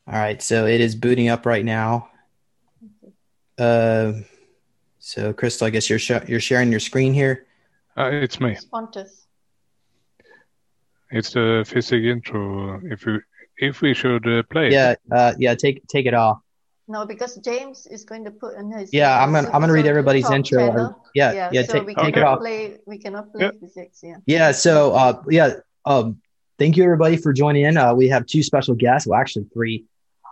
All right, so it is booting up right now. Uh, so Crystal, I guess you're sharing your screen here. It's me. Pontus. It's the physics intro. If we should play it. Yeah, take it off. No, because James is going to put in his Yeah, I'm gonna read everybody's talk intro. channel. Yeah, So we take it cannot off. play. We cannot play Yeah. physics. Yeah. Yeah, so thank you everybody for joining in. We have two special guests, well, actually three.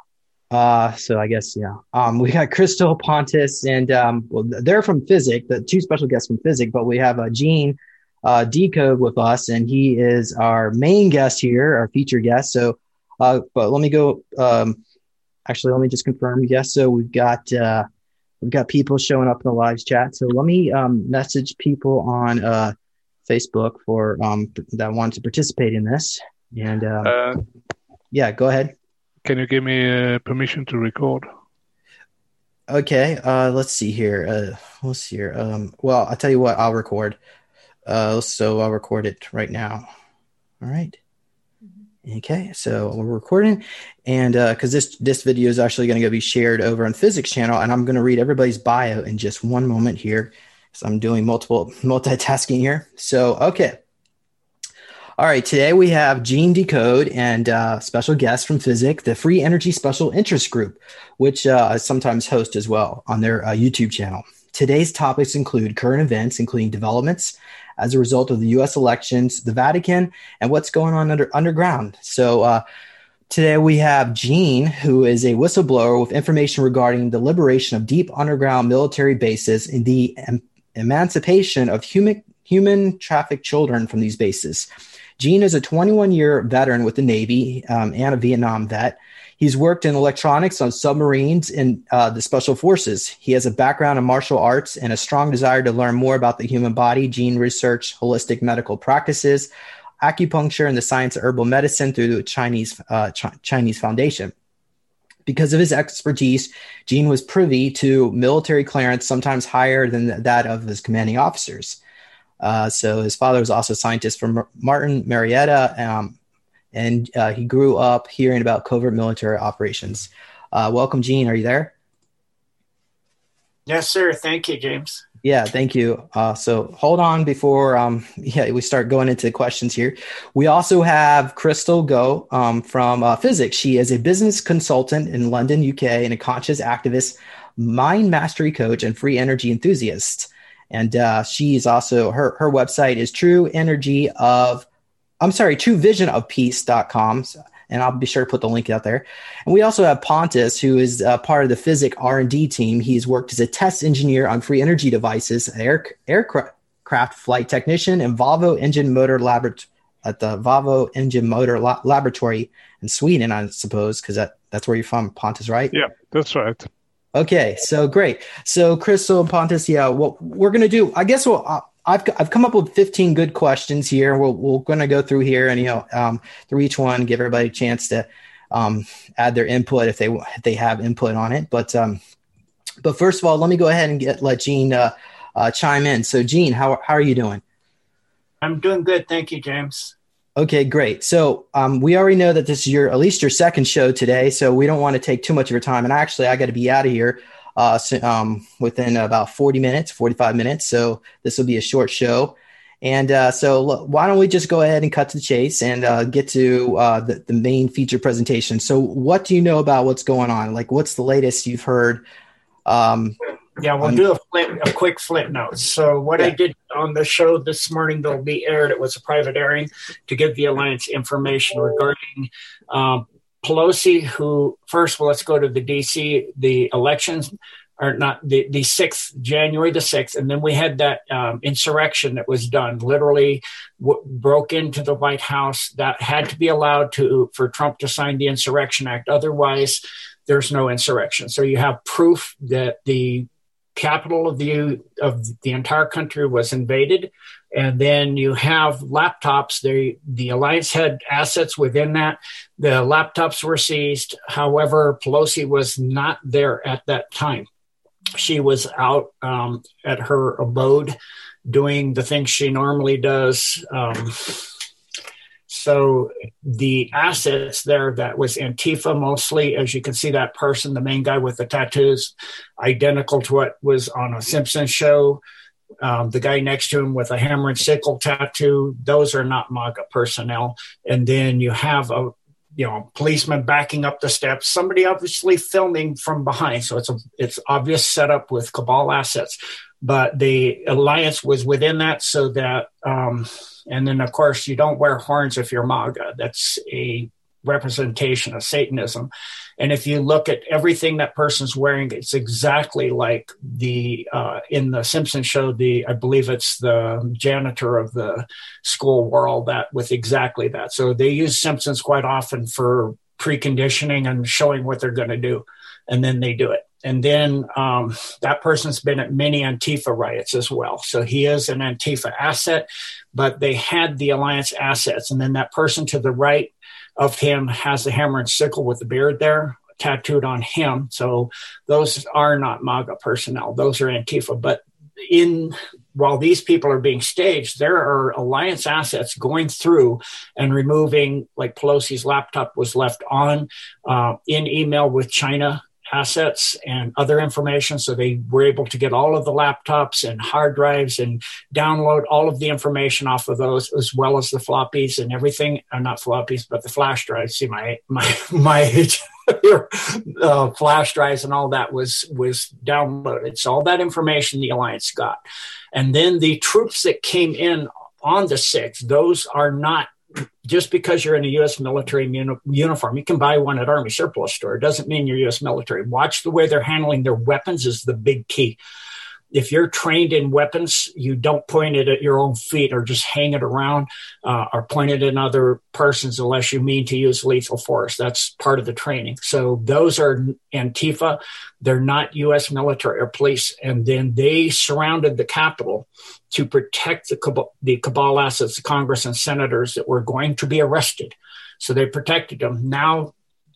So I guess we got Crystal, Pontus, and well, they're from Physics, the two special guests from Physics, but we have Gene Decode with us, and he is our main guest here, our featured guest. So, but let me go. Actually, let me just confirm. Yes, so we've got people showing up in the live chat. So let me message people on Facebook for that want to participate in this. And yeah, go ahead. Can you give me permission to record? Okay, let's see here. Well, I'll tell you what, I'll record. So I'll record it right now. All right. Okay, so we're recording, and because this video is actually going to be shared over on Physics channel, and I'm going to read everybody's bio in just one moment here, because I'm doing multitasking here. So, okay. All right, today we have Gene Decode and special guest from Physics, the Free Energy Special Interest Group, which I sometimes host as well on their YouTube channel. Today's topics include current events, including developments as a result of the U.S. elections, the Vatican, and what's going on underground. So today we have Gene, who is a whistleblower with information regarding the liberation of deep underground military bases and the emancipation of human trafficked children from these bases. Gene is a 21-year veteran with the Navy and a Vietnam vet. He's worked in electronics on submarines in the Special Forces. He has a background in martial arts and a strong desire to learn more about the human body, gene research, holistic medical practices, acupuncture, and the science of herbal medicine through the Chinese Foundation. Because of his expertise, Gene was privy to military clearance, sometimes higher than that of his commanding officers. So his father was also a scientist from Martin Marietta, and he grew up hearing about covert military operations. Welcome, Gene. Are you there? Yes, sir. Thank you, James. Yeah, thank you. So hold on before we start going into questions here. We also have Crystal Go from Physics. She is a business consultant in London, UK, and a conscious activist, mind mastery coach, and free energy enthusiast. And she's also, her website is truevisionofpeace.com. And I'll be sure to put the link out there. And we also have Pontus, who is part of the Physics R&D team. He's worked as a test engineer on free energy devices, aircraft flight technician, and Volvo Engine Motor at the Volvo Engine Motor Laboratory in Sweden, I suppose, because that's where you're from, Pontus, right? Yeah, that's right. Okay, so great. So Crystal and Pontus, what we're going to do, I guess I've come up with 15 good questions here. We're going to go through here and, through each one, give everybody a chance to add their input if they have input on it. But first of all, let me go ahead and let Gene chime in. So Gene, how are you doing? I'm doing good. Thank you, James. Okay, great. So we already know that this is at least your second show today, so we don't want to take too much of your time. And actually, I got to be out of here within about 45 minutes. So this will be a short show. And so why don't we just go ahead and cut to the chase and get to the main feature presentation. So what do you know about what's going on? Like, what's the latest you've heard? We'll do a quick flip note. So what I did on the show this morning that'll be aired, it was a private airing to give the Alliance information regarding Pelosi, who let's go to the DC, the elections are not the 6th, January the 6th. And then we had that insurrection that was done, literally broke into the White House. That had to be allowed for Trump to sign the Insurrection Act. Otherwise, there's no insurrection. So you have proof that the capital of the entire country was invaded. And then you have laptops. The Alliance had assets within that. The laptops were seized. However, Pelosi was not there at that time. She was out at her abode doing the things she normally does. So the assets there, that was Antifa mostly. As you can see, that person, the main guy with the tattoos, identical to what was on a Simpsons show. The guy next to him with a hammer and sickle tattoo, those are not MAGA personnel. And then you have a policeman backing up the steps, somebody obviously filming from behind. So it's obvious setup with cabal assets. But the alliance was within that, so that, and then of course you don't wear horns if you're MAGA. That's a representation of Satanism. And if you look at everything that person's wearing, it's exactly like the in the Simpsons show, I believe it's the janitor of the school wore all that with exactly that. So they use Simpsons quite often for preconditioning and showing what they're going to do, and then they do it. And then that person's been at many Antifa riots as well. So he is an Antifa asset, but they had the alliance assets. And then that person to the right of him has the hammer and sickle with the beard there tattooed on him. So those are not MAGA personnel. Those are Antifa. But while these people are being staged, there are alliance assets going through and removing, like Pelosi's laptop was left on in email with China assets and other information. So they were able to get all of the laptops and hard drives and download all of the information off of those, as well as the floppies and everything. Not floppies, but the flash drives. See my age. Flash drives and all that was downloaded. So all that information the alliance got. And then the troops that came in on the 6th, those are not, just because you're in a U.S. military uniform, you can buy one at Army surplus store. It doesn't mean you're U.S. military. Watch the way they're handling their weapons is the big key. If you're trained in weapons, you don't point it at your own feet or just hang it around or point it at other persons unless you mean to use lethal force. That's part of the training. So those are Antifa. They're not U.S. military or police. And then they surrounded the Capitol to protect the cabal assets, the Congress and senators that were going to be arrested. So they protected them. Now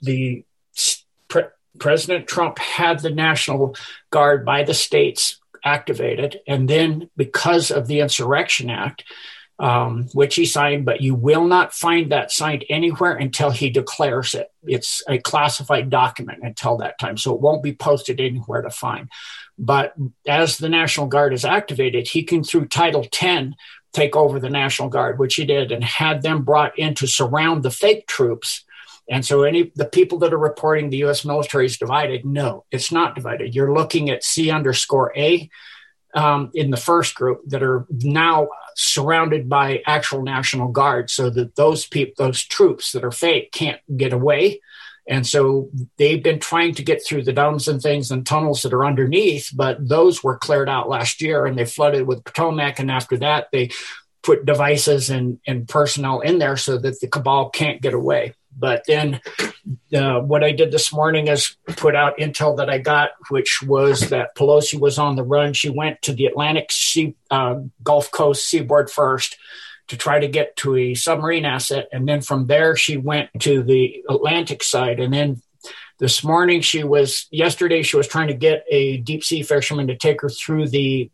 President Trump had the National Guard by the states activated. And then because of the Insurrection Act, which he signed, but you will not find that signed anywhere until he declares it. It's a classified document until that time. So it won't be posted anywhere to find. But as the National Guard is activated, he can, through Title 10, take over the National Guard, which he did, and had them brought in to surround the fake troops. And so the people that are reporting the U.S. military is divided, no, it's not divided. You're looking at C_A in the first group that are now surrounded by actual National Guard, so that those troops that are fake can't get away. And so they've been trying to get through the domes and things and tunnels that are underneath, but those were cleared out last year and they flooded with Potomac. And after that, they put devices and personnel in there so that the cabal can't get away. But then what I did this morning is put out intel that I got, which was that Pelosi was on the run. She went to the Atlantic Gulf Coast seaboard first to try to get to a submarine asset. And then from there, she went to the Atlantic side. And then this morning, yesterday, she was trying to get a deep sea fisherman to take her through the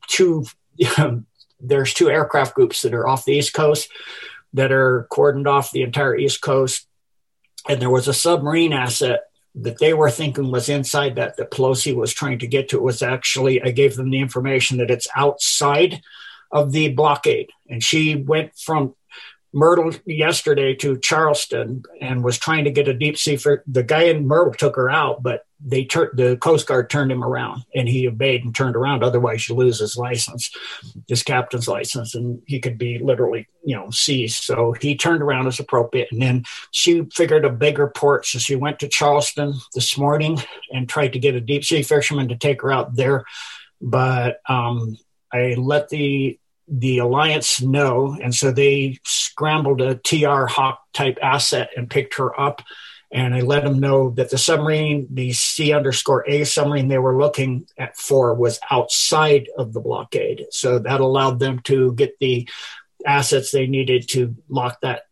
there's 2 aircraft groups that are off the East Coast that are cordoned off the entire East Coast. And there was a submarine asset that they were thinking was inside that Pelosi was trying to get to. It was actually, I gave them the information that it's outside of the blockade. And she went from Myrtle yesterday to Charleston and was trying to get a deep sea. The guy in Myrtle took her out, but the Coast Guard turned him around and he obeyed and turned around. Otherwise you lose his license, his captain's license, and he could be literally, seized. So he turned around as appropriate. And then she figured a bigger port. So she went to Charleston this morning and tried to get a deep sea fisherman to take her out there. But I let the alliance know. And so they scrambled a TR Hawk type asset and picked her up. And I let them know that the submarine, the C_A submarine they were looking for was outside of the blockade. So that allowed them to get the assets they needed to lock that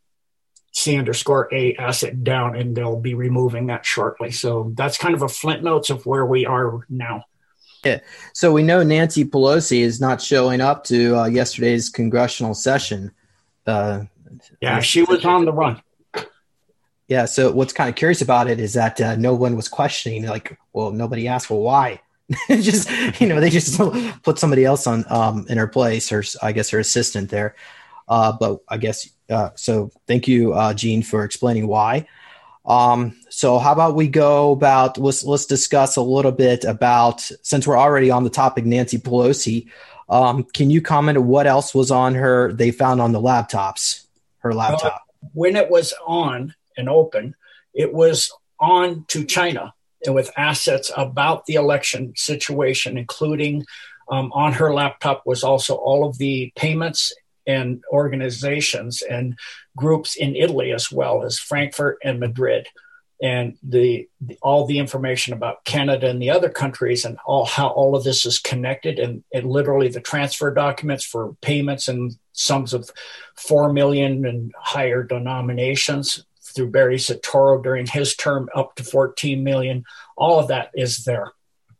C_A asset down, and they'll be removing that shortly. So that's kind of a Flint Notes of where we are now. Yeah. So we know Nancy Pelosi is not showing up to yesterday's congressional session. Yeah, she was on the run. Yeah. So what's kind of curious about it is that no one was questioning. Like, well, nobody asked, well, why? Just they just put somebody else on in her place, or I guess her assistant there. But I guess so. Thank you, Gene, for explaining why. So how about we go about let's discuss a little bit about, since we're already on the topic, Nancy Pelosi. Can you comment on what else was on they found on the laptops, her laptop? When it was on and open, it was on to China and with assets about the election situation, including on her laptop was also all of the payments and organizations and groups in Italy, as well as Frankfurt and Madrid, and all the information about Canada and the other countries, and how all of this is connected, and literally the transfer documents for payments and sums of 4 million and higher denominations through Barry Soetoro during his term, up to 14 million. All of that is there.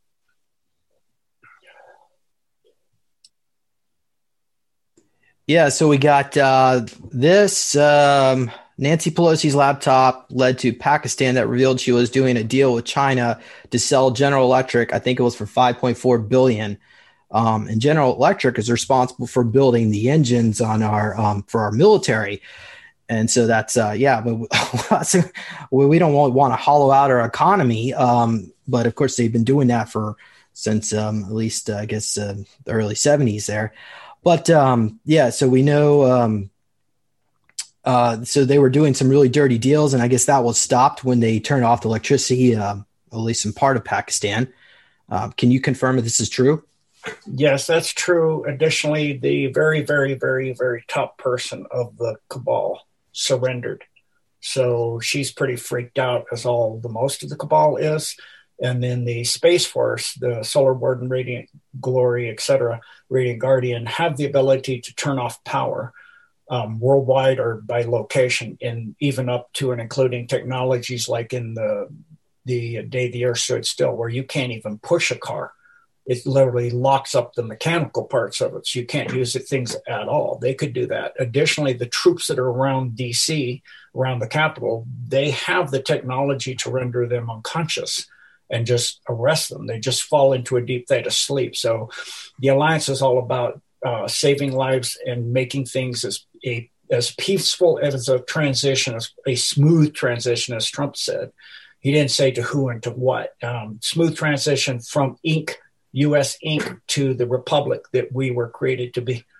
Yeah, so we got this. Nancy Pelosi's laptop led to Pakistan that revealed she was doing a deal with China to sell General Electric. I think it was for $5.4 billion. And General Electric is responsible for building the engines on for our military. And so that's, but we don't want to hollow out our economy. But of course, they've been doing that since at least, I guess, the early 70s there. But so we know, so they were doing some really dirty deals, and I guess that was stopped when they turned off the electricity, at least in part of Pakistan. Can you confirm that this is true? Yes, that's true. Additionally, the very, very, very, very top person of the cabal surrendered. So she's pretty freaked out, as most of the cabal is. And then the Space Force, the Solar Warden, Radiant Glory, etc., Radiant Guardian, have the ability to turn off power worldwide or by location, and even up to and including technologies like in the day the Earth stood still, where you can't even push a car. It literally locks up the mechanical parts of it, so you can't use things at all. They could do that. Additionally, the troops that are around D.C., around the Capitol, they have the technology to render them unconscious and just arrest them. They just fall into a deep theta sleep. So the Alliance is all about saving lives and making things as peaceful as a transition, as a smooth transition, as Trump said. He didn't say to who and to what. Smooth transition from U.S. Inc. to the republic that we were created to be.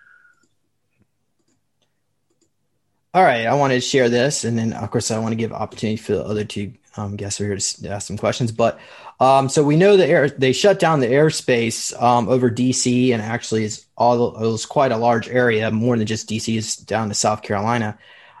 All right, I wanted to share this, and then, of course, I want to give opportunity for the other two guests who are here to ask some questions. But so we know they shut down the airspace over D.C., and actually it was quite a large area, more than just D.C., is down to South Carolina.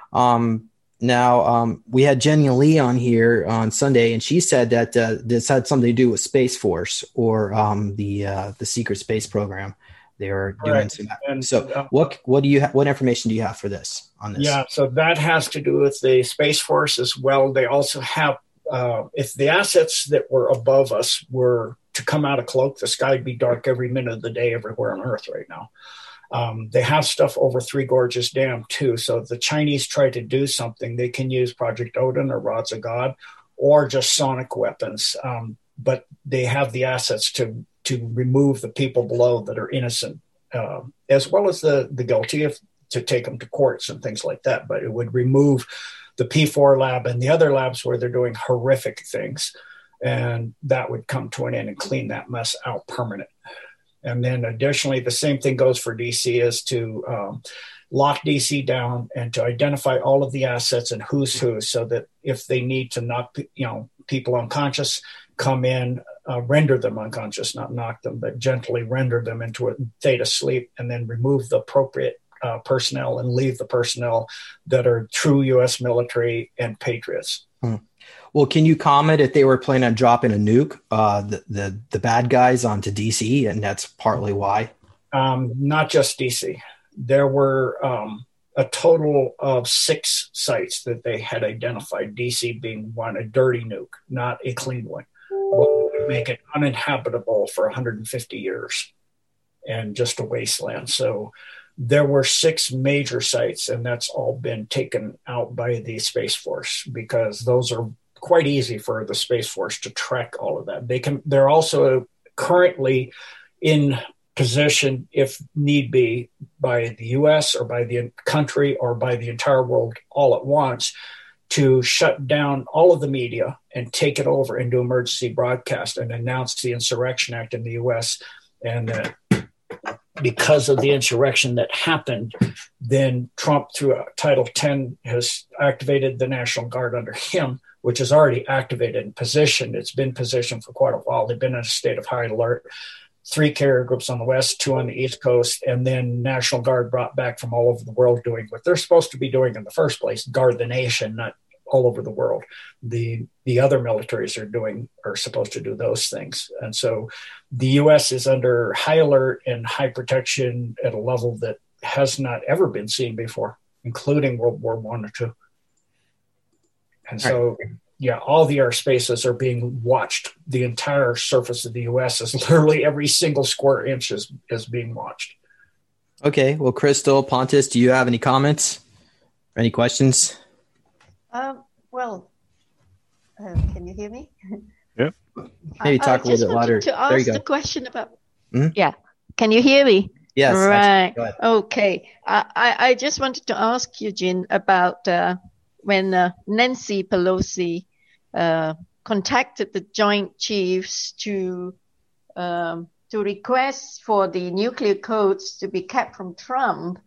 Now, we had Jenny Lee on here on Sunday, and she said that this had something to do with Space Force or the secret space program. They were doing some. And so, what information do you have for this on this? Yeah, so that has to do with the Space Force as well. They also have, if the assets that were above us were to come out of cloak, the sky would be dark every minute of the day everywhere on Earth right now. They have stuff over Three Gorges Dam too. So if the Chinese try to do something, they can use Project Odin or Rods of God or just sonic weapons. But they have the assets to remove the people below that are innocent, as well as the guilty, to take them to courts and things like that. But it would remove the P4 lab and the other labs where they're doing horrific things. And that would come to an end and clean that mess out permanent. And then additionally, the same thing goes for DC, is to lock DC down and to identify all of the assets and who's who, so that if they need to knock people unconscious, come in, render them unconscious, not knock them, but gently render them into a theta sleep, and then remove the appropriate personnel and leave the personnel that are true U.S. military and patriots. Well, can you comment if they were planning on dropping a nuke, the bad guys onto DC, and that's partly why? Not just DC. There were a total of 6 sites that they had identified, DC being one, a dirty nuke, not a clean one. Would make it uninhabitable for 150 years and just a wasteland. So there were 6 major sites, and that's all been taken out by the Space Force because those are quite easy for the Space Force to track all of that. They're also currently in position, if need be, by the U.S. or by the country or by the entire world all at once, to shut down all of the media and take it over and do emergency broadcast and announce the Insurrection Act in the U.S. And because of the insurrection that happened, then Trump, through Title 10, has activated the National Guard under him, which is already activated and positioned. It's been positioned for quite a while. They've been in a state of high alert. 3 carrier groups on the West, 2 on the East Coast, and then National Guard brought back from all over the world doing what they're supposed to be doing in the first place, guard the nation, not all over the world. The other militaries are supposed to do those things. And so the U.S. is under high alert and high protection at a level that has not ever been seen before, including World War I or II. And so, all the airspaces are being watched. The entire surface of the U.S. is literally every single square inch is being watched. Okay. Well, Crystal, Pontus, do you have any comments or any questions? Can you hear me? Yeah. Maybe talk a little bit louder. To ask the question about. Hmm? Yeah. Can you hear me? Yes. Right. Okay. I just wanted to ask Eugene about when Nancy Pelosi contacted the Joint Chiefs to request for the nuclear codes to be kept from Trump.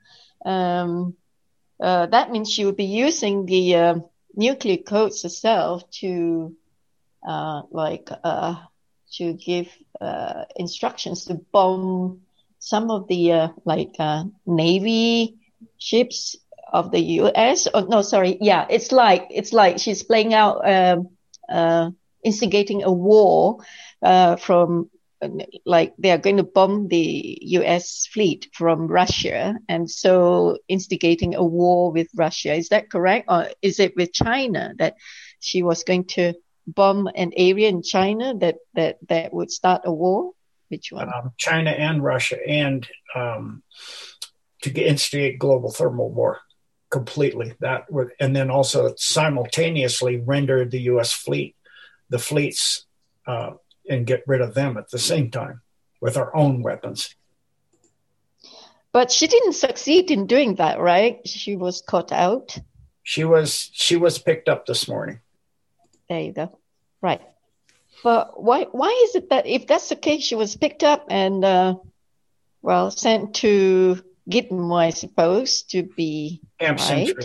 That means she would be using the nuclear codes herself to give instructions to bomb some of the Navy ships of the U.S. It's like she's playing out instigating a war from they are going to bomb the U.S. fleet from Russia, and so instigating a war with Russia. Is that correct? Or is it with China that she was going to bomb an area in China that would start a war? Which one? China and Russia, and to instigate global thermal war completely. And then also simultaneously render the U.S. fleet, the fleets, and get rid of them at the same time with our own weapons. But she didn't succeed in doing that, right? She was caught out. She was picked up this morning. There you go. Right. But why is it that if that's the case, she was picked up and sent to Gitmo, I suppose, to be Camp Century.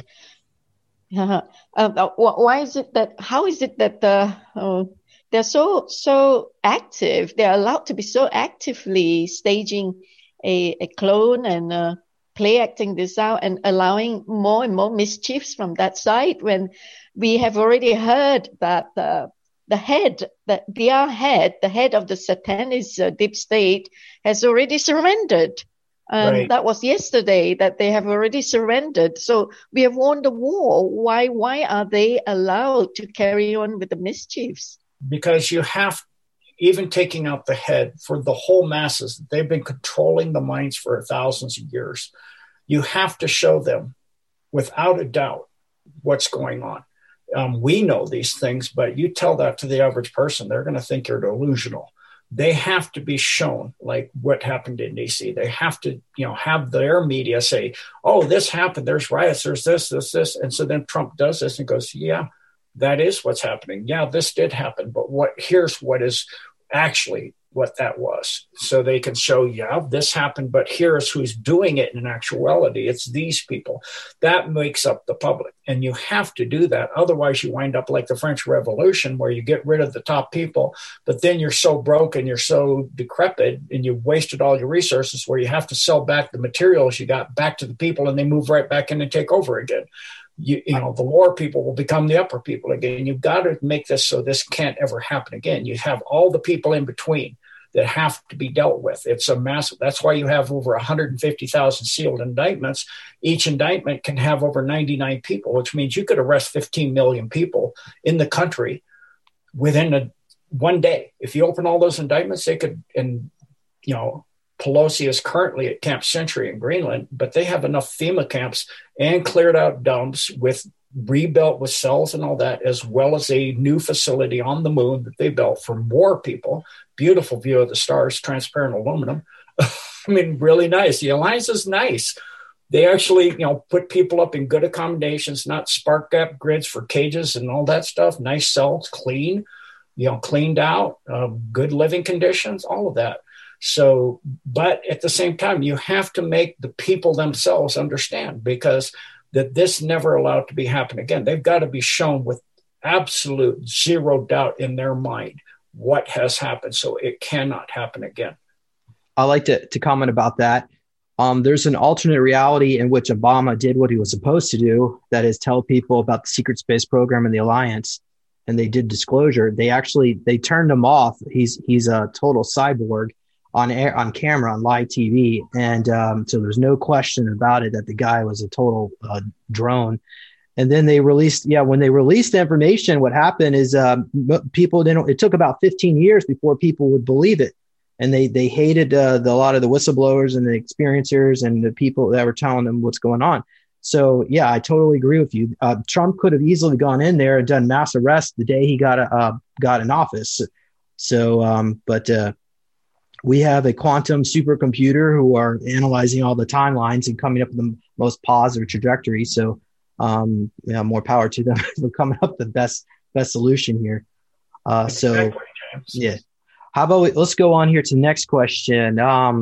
Why is it that? How is it that they're so active? They're allowed to be so actively staging a clone and play acting this out and allowing more and more mischiefs from that side, when we have already heard that the head of the Satanist deep state has already surrendered. Right. That was yesterday that they have already surrendered. So we have won the war. Why are they allowed to carry on with the mischiefs? Because you have, even taking out the head, for the whole masses, they've been controlling the minds for thousands of years. You have to show them without a doubt what's going on. We know these things, but you tell that to the average person, they're going to think you're delusional. They have to be shown, like what happened in DC. They have to, have their media say, oh, this happened. There's riots. There's this. And so then Trump does this and goes, yeah, that is what's happening. Yeah, this did happen. But here's what is actually what that was. So they can show, yeah, this happened, but here's who's doing it in actuality. It's these people. That makes up the public. And you have to do that. Otherwise, you wind up like the French Revolution, where you get rid of the top people, but then you're so broke and you're so decrepit and you've wasted all your resources, where you have to sell back the materials you got back to the people, and they move right back in and take over again. The lower people will become the upper people again. You've got to make this so this can't ever happen again. You have all the people in between that have to be dealt with. It's a massive. That's why you have over 150,000 sealed indictments. Each indictment can have over 99 people, which means you could arrest 15 million people in the country within one day. If you open all those indictments, they could, Pelosi is currently at Camp Century in Greenland, but they have enough FEMA camps and cleared out dumps with rebuilt with cells and all that, as well as a new facility on the moon that they built for more people. Beautiful view of the stars, transparent aluminum. I mean, really nice. The Alliance is nice. They actually, put people up in good accommodations, not spark gap grids for cages and all that stuff. Nice cells, clean, cleaned out, good living conditions, all of that. So, but at the same time, you have to make the people themselves understand, because that this never allowed to be happen again. They've got to be shown with absolute zero doubt in their mind what has happened, so it cannot happen again. I like to comment about that. There's an alternate reality in which Obama did what he was supposed to do, that is tell people about the secret space program and the Alliance, and they did disclosure. They turned him off. He's a total cyborg on camera, on live TV. And so there's no question about it that the guy was a total drone. And then when they released the information, what happened is it took about 15 years before people would believe it. And they hated a lot of the whistleblowers and the experiencers and the people that were telling them what's going on. So, yeah, I totally agree with you. Trump could have easily gone in there and done mass arrests the day he got in office. So, but we have a quantum supercomputer who are analyzing all the timelines and coming up with the most positive trajectory. So, more power to them for coming up with the best solution here. Exactly, James. Yeah. How about let's go on here to the next question.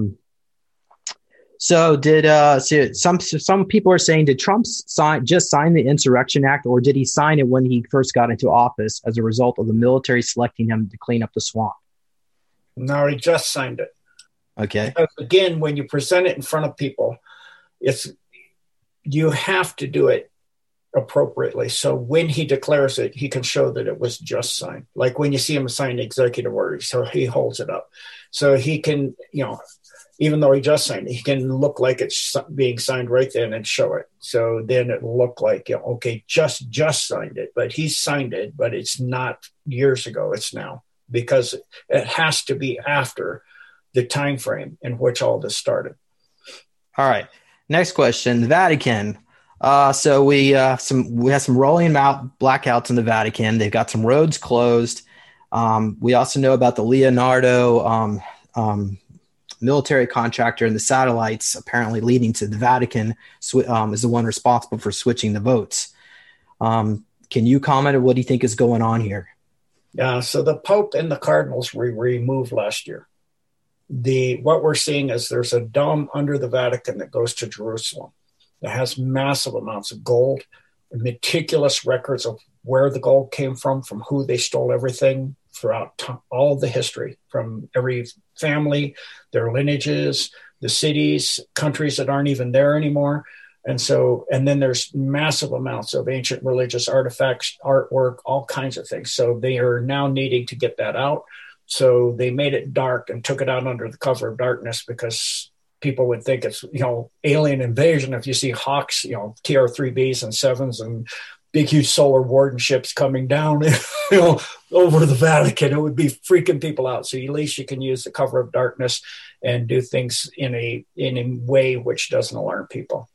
So some people are saying, did Trump just sign the Insurrection Act, or did he sign it when he first got into office as a result of the military selecting him to clean up the swamp? No, he just signed it. Okay. Because again, when you present it in front of people, you have to do it appropriately. So when he declares it, he can show that it was just signed. Like when you see him sign executive orders, so he holds it up. So he can, even though he just signed it, he can look like it's being signed right then and show it. So then it'll look like, okay, just signed it, but he signed it, but it's not years ago, it's now, because it has to be after the time frame in which all this started. All right. Next question, the Vatican. So we have some rolling blackouts in the Vatican. They've got some roads closed. We also know about the Leonardo military contractor, and the satellites apparently leading to the Vatican is the one responsible for switching the votes. Can you comment on what do you think is going on here? Yeah, so the Pope and the Cardinals were removed last year. What we're seeing is there's a dome under the Vatican that goes to Jerusalem that has massive amounts of gold, meticulous records of where the gold came from who they stole everything throughout all the history, from every family, their lineages, the cities, countries that aren't even there anymore. And then there's massive amounts of ancient religious artifacts, artwork, all kinds of things. So they are now needing to get that out. So they made it dark and took it out under the cover of darkness, because people would think it's, alien invasion if you see Hawks, TR-3Bs and 7s and big, huge solar warden ships coming down, over the Vatican. It would be freaking people out. So at least you can use the cover of darkness and do things in a way which doesn't alarm people.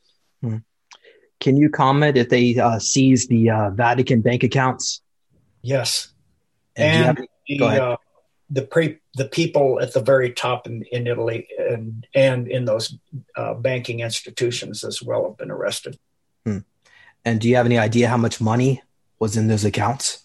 Can you comment if they seize the Vatican bank accounts? Yes. And go ahead. The people at the very top in Italy and in those banking institutions as well have been arrested. And do you have any idea how much money was in those accounts?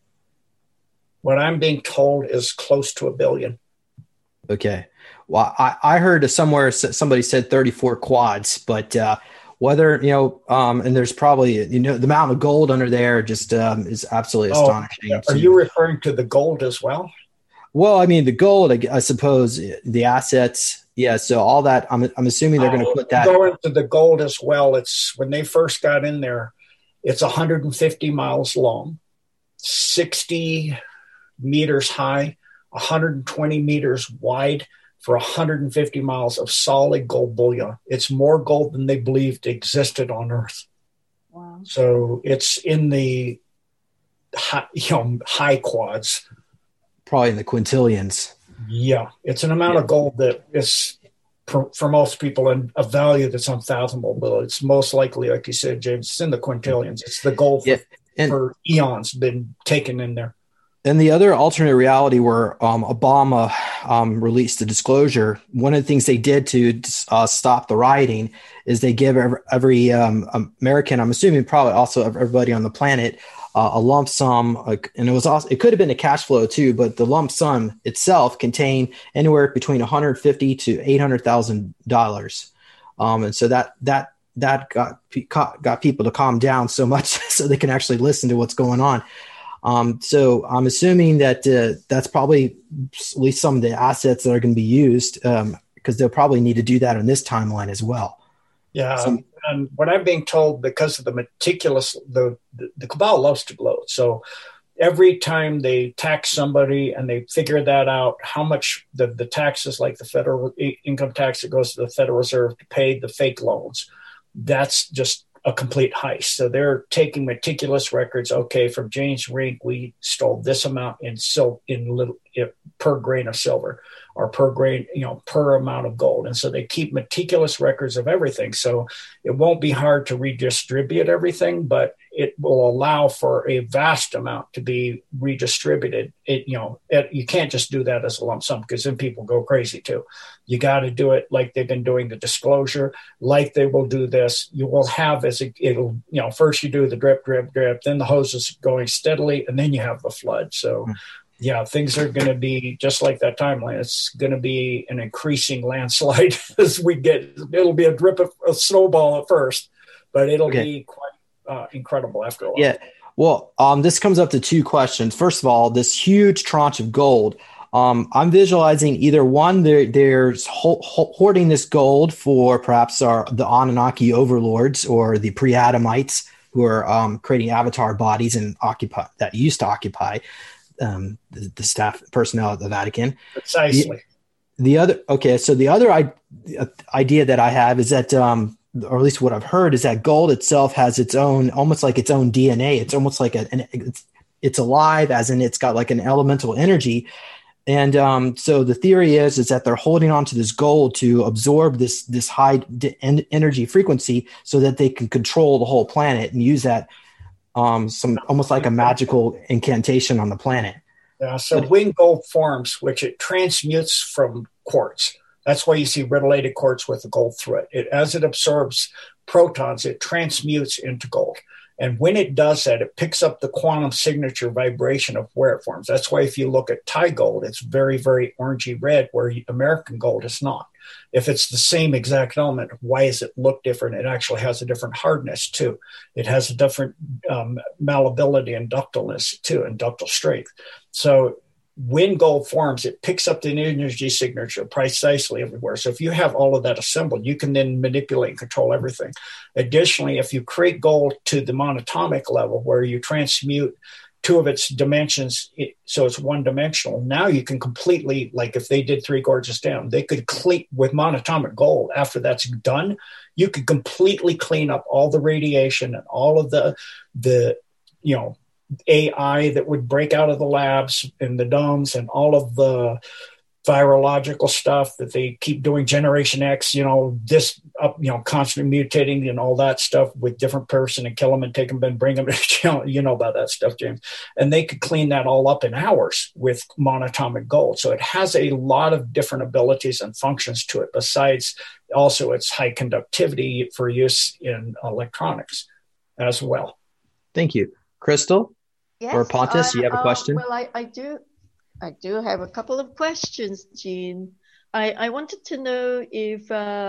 What I'm being told is close to $1 billion. Okay. Well, I heard somewhere somebody said 34 quads, but whether, and there's probably, the amount of gold under there just is absolutely astonishing. Are you referring to the gold as well? Well, I mean, the gold, I suppose, the assets. Yeah. So all that, I'm assuming they're going to put that. Going to the gold as well. It's when they first got in there, it's 150 miles long, 60 meters high, 120 meters wide for 150 miles of solid gold bullion. It's more gold than they believed existed on Earth. Wow. So it's in the high quads. Probably in the quintillions. Yeah, it's an amount of gold that is for most people a value that's unfathomable. But it's most likely, like you said, James, it's in the quintillions. It's the gold for eons been taken in there. And the other alternate reality where Obama released the disclosure, one of the things they did to stop the rioting is they give every American, I'm assuming probably also everybody on the planet, a lump sum, and it could have been a cash flow too, but the lump sum itself contained anywhere between $150,000 to $800,000, and so that got people to calm down so much so they can actually listen to what's going on. So I'm assuming that that's probably at least some of the assets that are going to be used, because they'll probably need to do that on this timeline as well. Yeah. And what I'm being told, because of the meticulous, the cabal loves to gloat. So every time they tax somebody and they figure that out, how much the taxes, like the federal income tax that goes to the Federal Reserve to pay the fake loans, that's just a complete heist. So they're taking meticulous records. Okay, from James Rink, we stole this amount per grain of silver, or per grain, per amount of gold. And so they keep meticulous records of everything. So it won't be hard to redistribute everything, but it will allow for a vast amount to be redistributed. You can't just do that as a lump sum, because then people go crazy too. You got to do it like they've been doing the disclosure, like they will do this. You will have first you do the drip, drip, drip, then the hose is going steadily, and then you have the flood. So yeah, things are going to be just like that timeline. It's going to be an increasing landslide as we it'll be a drip of a snowball at first, but it'll be quite incredible after a while. Yeah. Well, this comes up to two questions. First of all, this huge tranche of gold, I'm visualizing either one, they're hoarding this gold for perhaps the Anunnaki overlords or the pre-Adamites who are creating avatar bodies and that used to occupy the staff personnel at the Vatican. Precisely. The other idea that I have is that, or at least what I've heard, is that gold itself has its own, almost like its own DNA. It's almost like it's alive, as in it's got like an elemental energy. And so the theory is that they're holding on to this gold to absorb this high energy frequency so that they can control the whole planet and use that some almost like a magical incantation on the planet. Yeah. So when gold forms, which it transmutes from quartz, that's why you see retilated quartz with a gold thread. As it absorbs protons, it transmutes into gold. And when it does that, it picks up the quantum signature vibration of where it forms. That's why if you look at Thai gold, it's very, very orangey red, where American gold is not. If it's the same exact element, why does it look different? It actually has a different hardness too. It has a different malleability and ductileness too, and ductile strength. So when gold forms, it picks up the energy signature precisely everywhere. So if you have all of that assembled, you can then manipulate and control everything. Additionally, if you create gold to the monatomic level, where you transmute two of its dimensions, so it's one dimensional, now you can completely, like if they did Three Gorges Dam, they could with monatomic gold, after that's done, you could completely clean up all the radiation and all of the AI that would break out of the labs and the domes, and all of the virological stuff that they keep doing, Generation X, constantly mutating and all that stuff with different person and kill them and take them and bring them to jail. You know about that stuff, James. And they could clean that all up in hours with monatomic gold. So it has a lot of different abilities and functions to it, besides also its high conductivity for use in electronics as well. Thank you. Crystal? Yes, or Pontus, you have a question? Well, I do have a couple of questions, Gene. I wanted to know if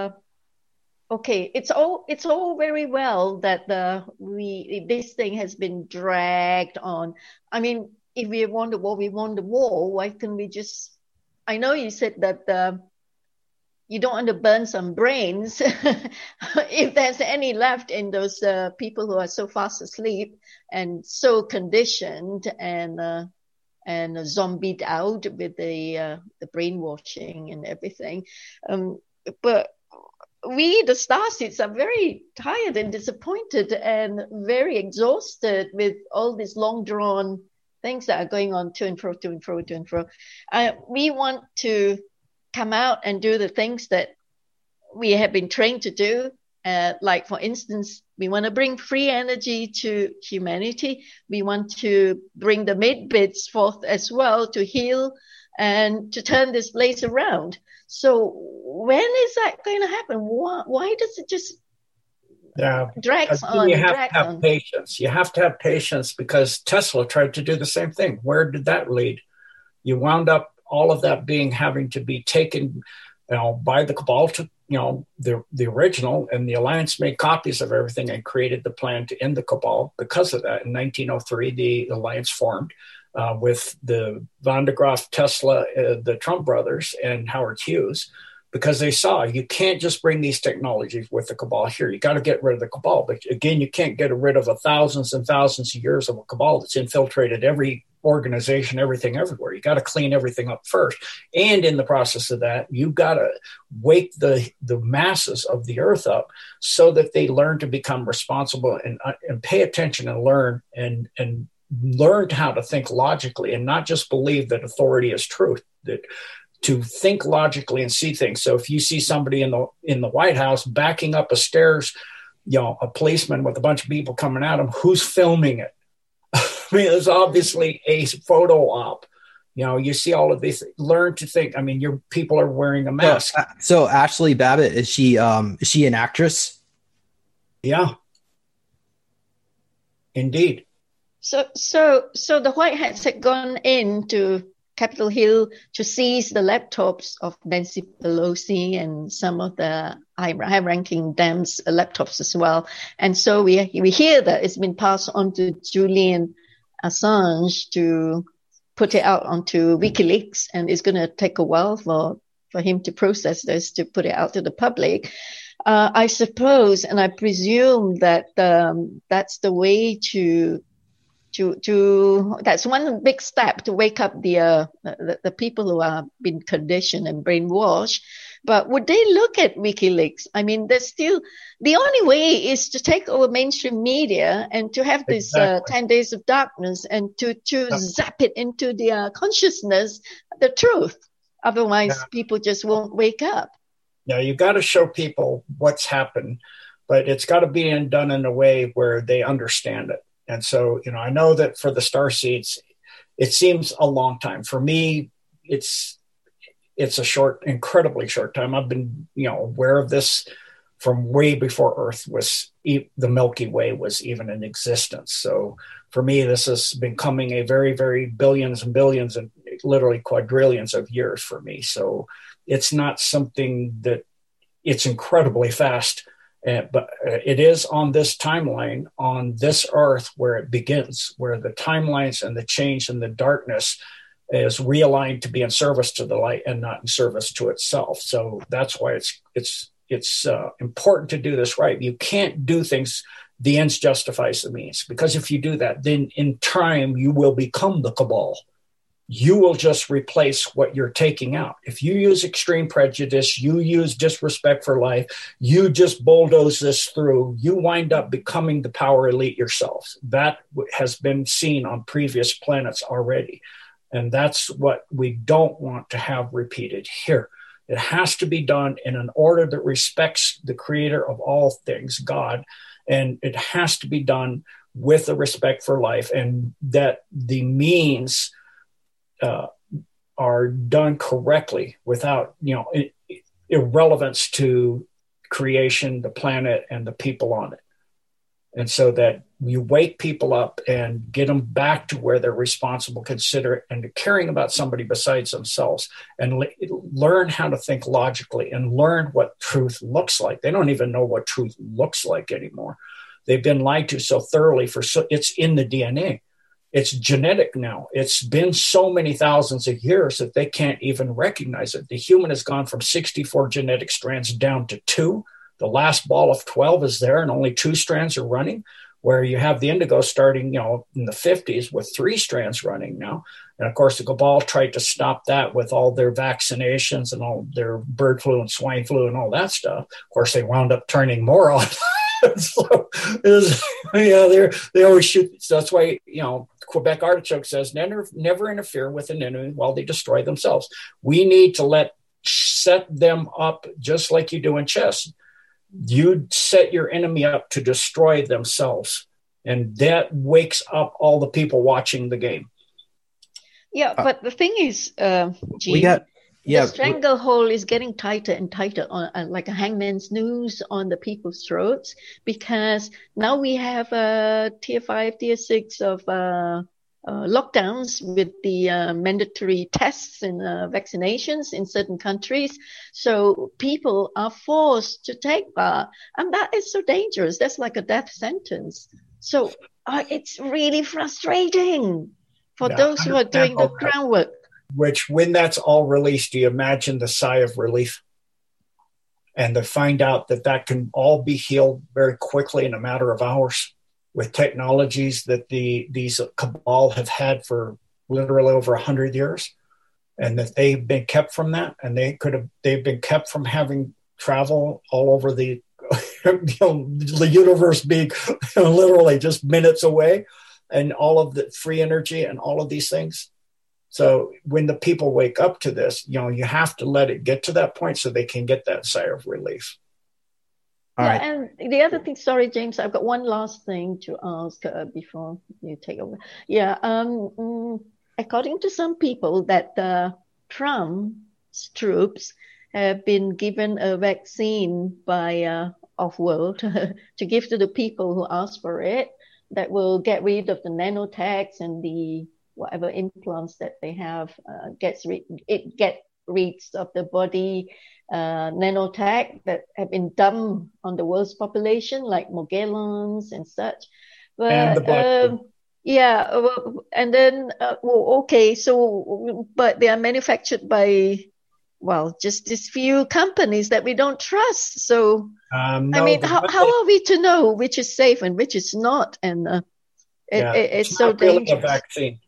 it's all very well that this thing has been dragged on. I mean, if we won the war. Why can we just? I know you said that you don't want to burn some brains if there's any left in those people who are so fast asleep and so conditioned and zombied out with the brainwashing and everything. But we, the starseeds, are very tired and disappointed and very exhausted with all these long drawn things that are going on to and fro. We want to come out and do the things that we have been trained to do. Like, for instance, we want to bring free energy to humanity. We want to bring the mid-bits forth as well to heal and to turn this place around. So when is that going to happen? Why does it just drags on? You have to have patience. You have to have patience, because Tesla tried to do the same thing. Where did that lead? You wound up all of that having to be taken, by the cabal to, the original, and the Alliance made copies of everything and created the plan to end the cabal. Because of that, in 1903, the Alliance formed with the Van de Graaff, Tesla, the Trump brothers, and Howard Hughes, because they saw you can't just bring these technologies with the cabal here. You got to get rid of the cabal. But again, you can't get rid of thousands and thousands of years of a cabal that's infiltrated every organization, everything, everywhere. You got to clean everything up first. And in the process of that, you got to wake the masses of the earth up so that they learn to become responsible and pay attention and learn and learn how to think logically and not just believe that authority is truth, that to think logically and see things. So if you see somebody in the White House backing up a stairs, a policeman with a bunch of people coming at him, who's filming it? I mean, it's obviously a photo op. You see all of these. Learn to think. I mean, your people are wearing a mask. So Ashley Babbitt, is she an actress? Yeah, indeed. So the White Hats had gone into Capitol Hill to seize the laptops of Nancy Pelosi and some of the high-ranking Dems' laptops as well. And so we hear that it's been passed on to Julian Assange to put it out onto WikiLeaks, and it's going to take a while for him to process this, to put it out to the public. I suppose, and I presume that that's the way to that's one big step to wake up the people who are been conditioned and brainwashed. But would they look at WikiLeaks? I mean, there's still, the only way is to take over mainstream media and to have this 10 days of darkness and to zap it into their consciousness, the truth. Otherwise, people just won't wake up. Yeah, you got to show people what's happened, but it's got to be done in a way where they understand it. And so, I know that for the starseeds, it seems a long time. For me, it's a incredibly short time. I've been, aware of this from way before Earth the Milky Way was even in existence. So for me, this has been coming a very, very billions and billions and literally quadrillions of years for me. So it's not something that it's incredibly fast. But it is on this timeline, on this earth, where it begins, where the timelines and the change and the darkness is realigned to be in service to the light and not in service to itself. So that's why it's important to do this right. You can't do things, the ends justifies the means, because if you do that, then in time you will become the cabal. You will just replace what you're taking out. If you use extreme prejudice, you use disrespect for life, you just bulldoze this through, you wind up becoming the power elite yourselves. That has been seen on previous planets already. And that's what we don't want to have repeated here. It has to be done in an order that respects the creator of all things, God. And it has to be done with a respect for life, and that the means are done correctly without, irrelevance to creation, the planet, and the people on it. And so that you wake people up and get them back to where they're responsible, considerate, and caring about somebody besides themselves, and learn how to think logically and learn what truth looks like. They don't even know what truth looks like anymore. They've been lied to so thoroughly it's in the DNA. It's genetic now. It's been so many thousands of years that they can't even recognize it. The human has gone from 64 genetic strands down to 2. The last ball of 12 is there, and only 2 strands are running, where you have the indigo starting, in the 50s with 3 strands running now. And of course, the cabal tried to stop that with all their vaccinations and all their bird flu and swine flu and all that stuff. Of course, they wound up turning more on. So they always shoot. So that's why, Quebec Artichoke says never interfere with an enemy while they destroy themselves. We need to let set them up just like you do in chess. You set your enemy up to destroy themselves, and that wakes up all the people watching the game. Yeah, but the thing is, Gene, the stranglehold is getting tighter and tighter on like a hangman's noose on the people's throats, because now we have tier 5, tier 6 of lockdowns with the mandatory tests and vaccinations in certain countries. So people are forced to take that. And that is so dangerous. That's like a death sentence. So it's really frustrating for those who are doing the groundwork. Which, when that's all released, do you imagine the sigh of relief? And to find out that can all be healed very quickly in a matter of hours with technologies that these cabal have had for literally over 100 years, and that they've been kept from that, and they've been kept from having travel all over the the universe, being literally just minutes away, and all of the free energy and all of these things. So when the people wake up to this, you have to let it get to that point so they can get that sigh of relief. All right. And the other thing, sorry, James, I've got one last thing to ask before you take over. Yeah, according to some people, that Trump's troops have been given a vaccine by Off-World to give to the people who ask for it, that will get rid of the nanotags and the whatever implants that they have, get rid of the body nanotag that have been dumped on the world's population, like Morgellons and such. But and the black and then okay, so but they are manufactured by just these few companies that we don't trust. So no, I mean, how are we to know which is safe and which is not? And it's so dangerous. Really a vaccine.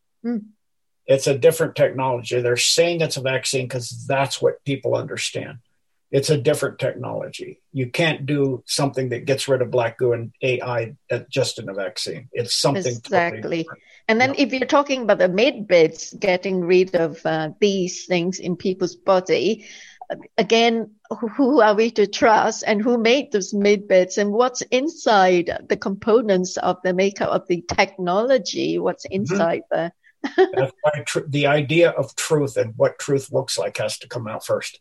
It's a different technology. They're saying it's a vaccine because that's what people understand. It's a different technology. You can't do something that gets rid of black goo and AI just in a vaccine. It's something exactly totally different. And then if you're talking about the med beds getting rid of these things in people's body, again, who are we to trust, and who made those med beds, and what's inside the components of the makeup of the technology, what's inside there? That's why the idea of truth and what truth looks like has to come out first.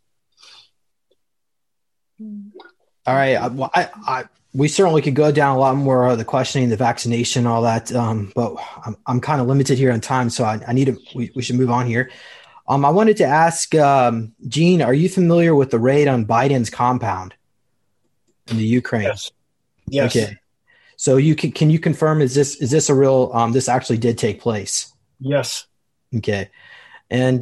All right. We certainly could go down a lot more of the questioning, the vaccination, all that. But I'm kind of limited here on time, so we should move on here. I wanted to ask, Gene, are you familiar with the raid on Biden's compound in the Ukraine? Yes. Okay. So can you confirm, is this a real, this actually did take place? Yes. Okay. And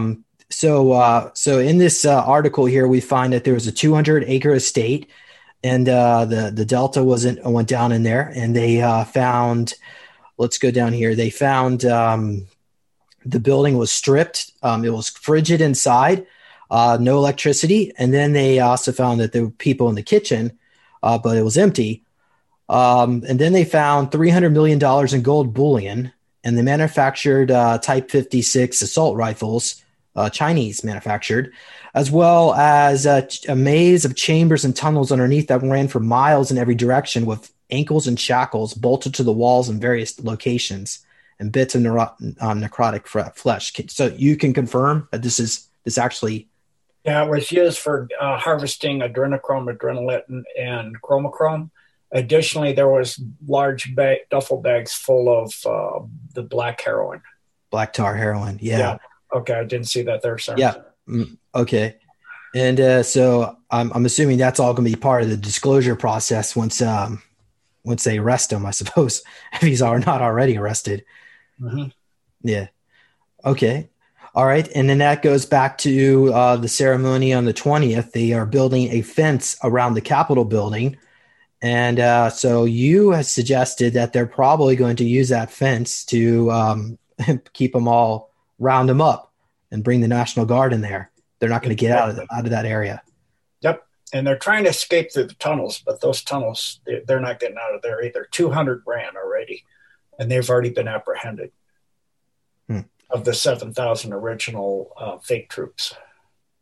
so in this article here, we find that there was a 200-acre estate, and the Delta went down in there, and they found. Let's go down here. They found the building was stripped. It was frigid inside, no electricity, and then they also found that there were people in the kitchen, but it was empty. And then they found $300 million in gold bullion. And they manufactured Type 56 assault rifles, Chinese manufactured, as well as a maze of chambers and tunnels underneath that ran for miles in every direction, with ankles and shackles bolted to the walls in various locations, and bits of necrotic flesh. So you can confirm that this actually... Yeah, it was used for harvesting adrenochrome, adrenaline, and chromochrome. Additionally, there was large duffel bags full of the black heroin. Black tar heroin, yeah. Okay, I didn't see that there, sir. Yeah, okay. And so I'm assuming that's all going to be part of the disclosure process once they arrest him, I suppose, if he's not already arrested. Mm-hmm. Yeah. Okay. All right. And then that goes back to the ceremony on the 20th. They are building a fence around the Capitol building. And so you have suggested that they're probably going to use that fence to keep them all, round them up, and bring the National Guard in there. They're not going to get out of that area. Yep. And they're trying to escape through the tunnels, but those tunnels, they're not getting out of there either. 200 ran already, and they've already been apprehended of the 7,000 original fake troops.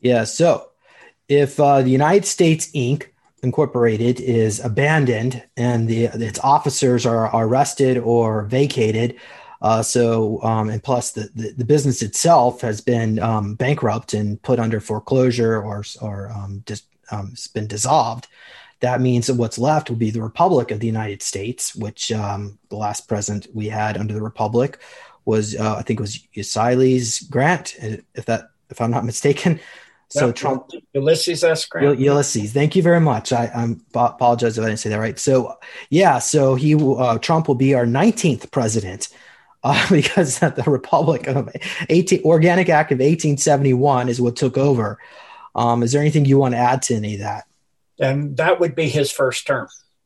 Yeah. So if the United States Inc. Incorporated is abandoned and its officers are arrested or vacated, and plus the business itself has been bankrupt and put under foreclosure or just it's been dissolved. That means that what's left will be the Republic of the United States, which the last president we had under the Republic was, I think it was Ulysses Grant, if I'm not mistaken. So Yep. Trump, Ulysses S. Grant. Ulysses, thank you very much. I apologize if I didn't say that right. So yeah, so Trump will be our 19th president because the Republic of Organic Act of 1871 is what took over. Is there anything you want to add to any of that? And that would be his first term.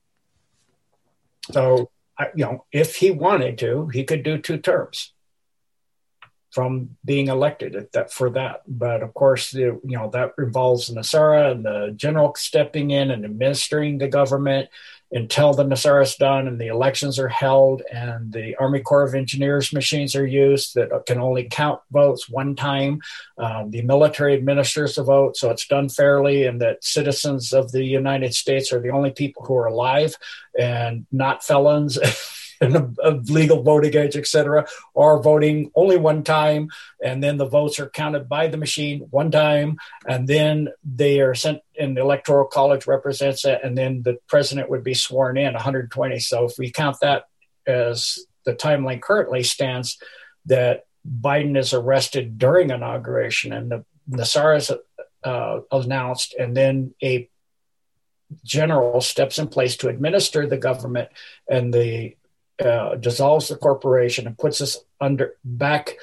So, if he wanted to, he could do 2 terms from being elected for that. But of course, that involves NESARA and the general stepping in and administering the government until the NESARA is done and the elections are held and the Army Corps of Engineers machines are used that can only count votes one time. The military administers the vote, so it's done fairly, and that citizens of the United States are the only people who are alive and not felons and of legal voting age, etc., are voting only one time, and then the votes are counted by the machine one time, and then they are sent, and the Electoral College represents it, and then the president would be sworn in, 120. So if we count that as the timeline currently stands, that Biden is arrested during inauguration, and the NESARA is announced, and then a general steps in place to administer the government, and the dissolves the corporation and puts us back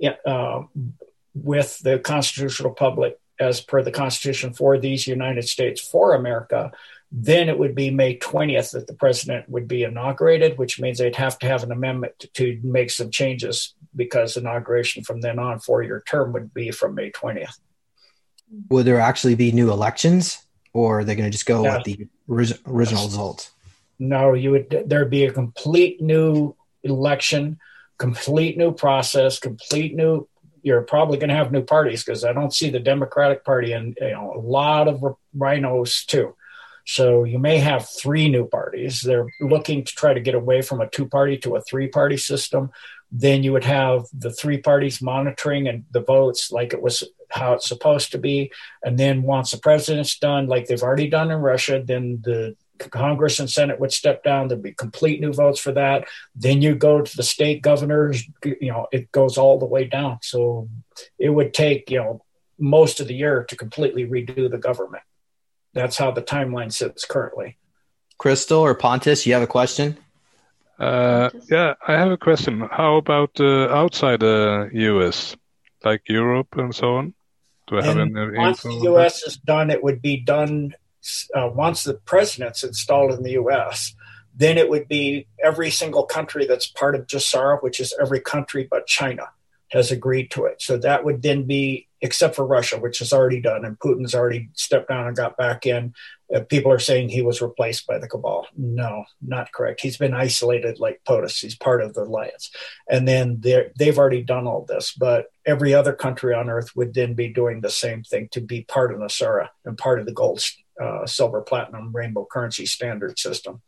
with the constitutional republic as per the Constitution for these United States, for America. Then it would be May 20th that the president would be inaugurated, which means they'd have to have an amendment to make some changes, because inauguration from then on, 4-year term, would be from May 20th. Will there actually be new elections, or are they going to just go with the original results? No, there'd be a complete new election, complete new process, you're probably going to have new parties, because I don't see the Democratic Party, and a lot of rhinos too. So you may have 3 new parties. They're looking to try to get away from a 2-party to a 3-party system. Then you would have the 3 parties monitoring and the votes like it was how it's supposed to be. And then once the president's done, like they've already done in Russia, then the Congress and Senate would step down. There'd be complete new votes for that. Then you go to the state governors, it goes all the way down. So it would take, most of the year to completely redo the government. That's how the timeline sits currently. Crystal or Pontus, you have a question? Yeah, I have a question. How about outside the U.S., like Europe and so on? Do I have any info? Once the U.S. is done, it would be done. Once the president's installed in the U.S., then it would be every single country that's part of GESARA, which is every country but China, has agreed to it. So that would then be, except for Russia, which is already done, and Putin's already stepped down and got back in. People are saying he was replaced by the cabal. No, not correct. He's been isolated like POTUS. He's part of the alliance. And then they've already done all this, but every other country on earth would then be doing the same thing to be part of NESARA and part of the gold, silver, platinum, rainbow currency standard system.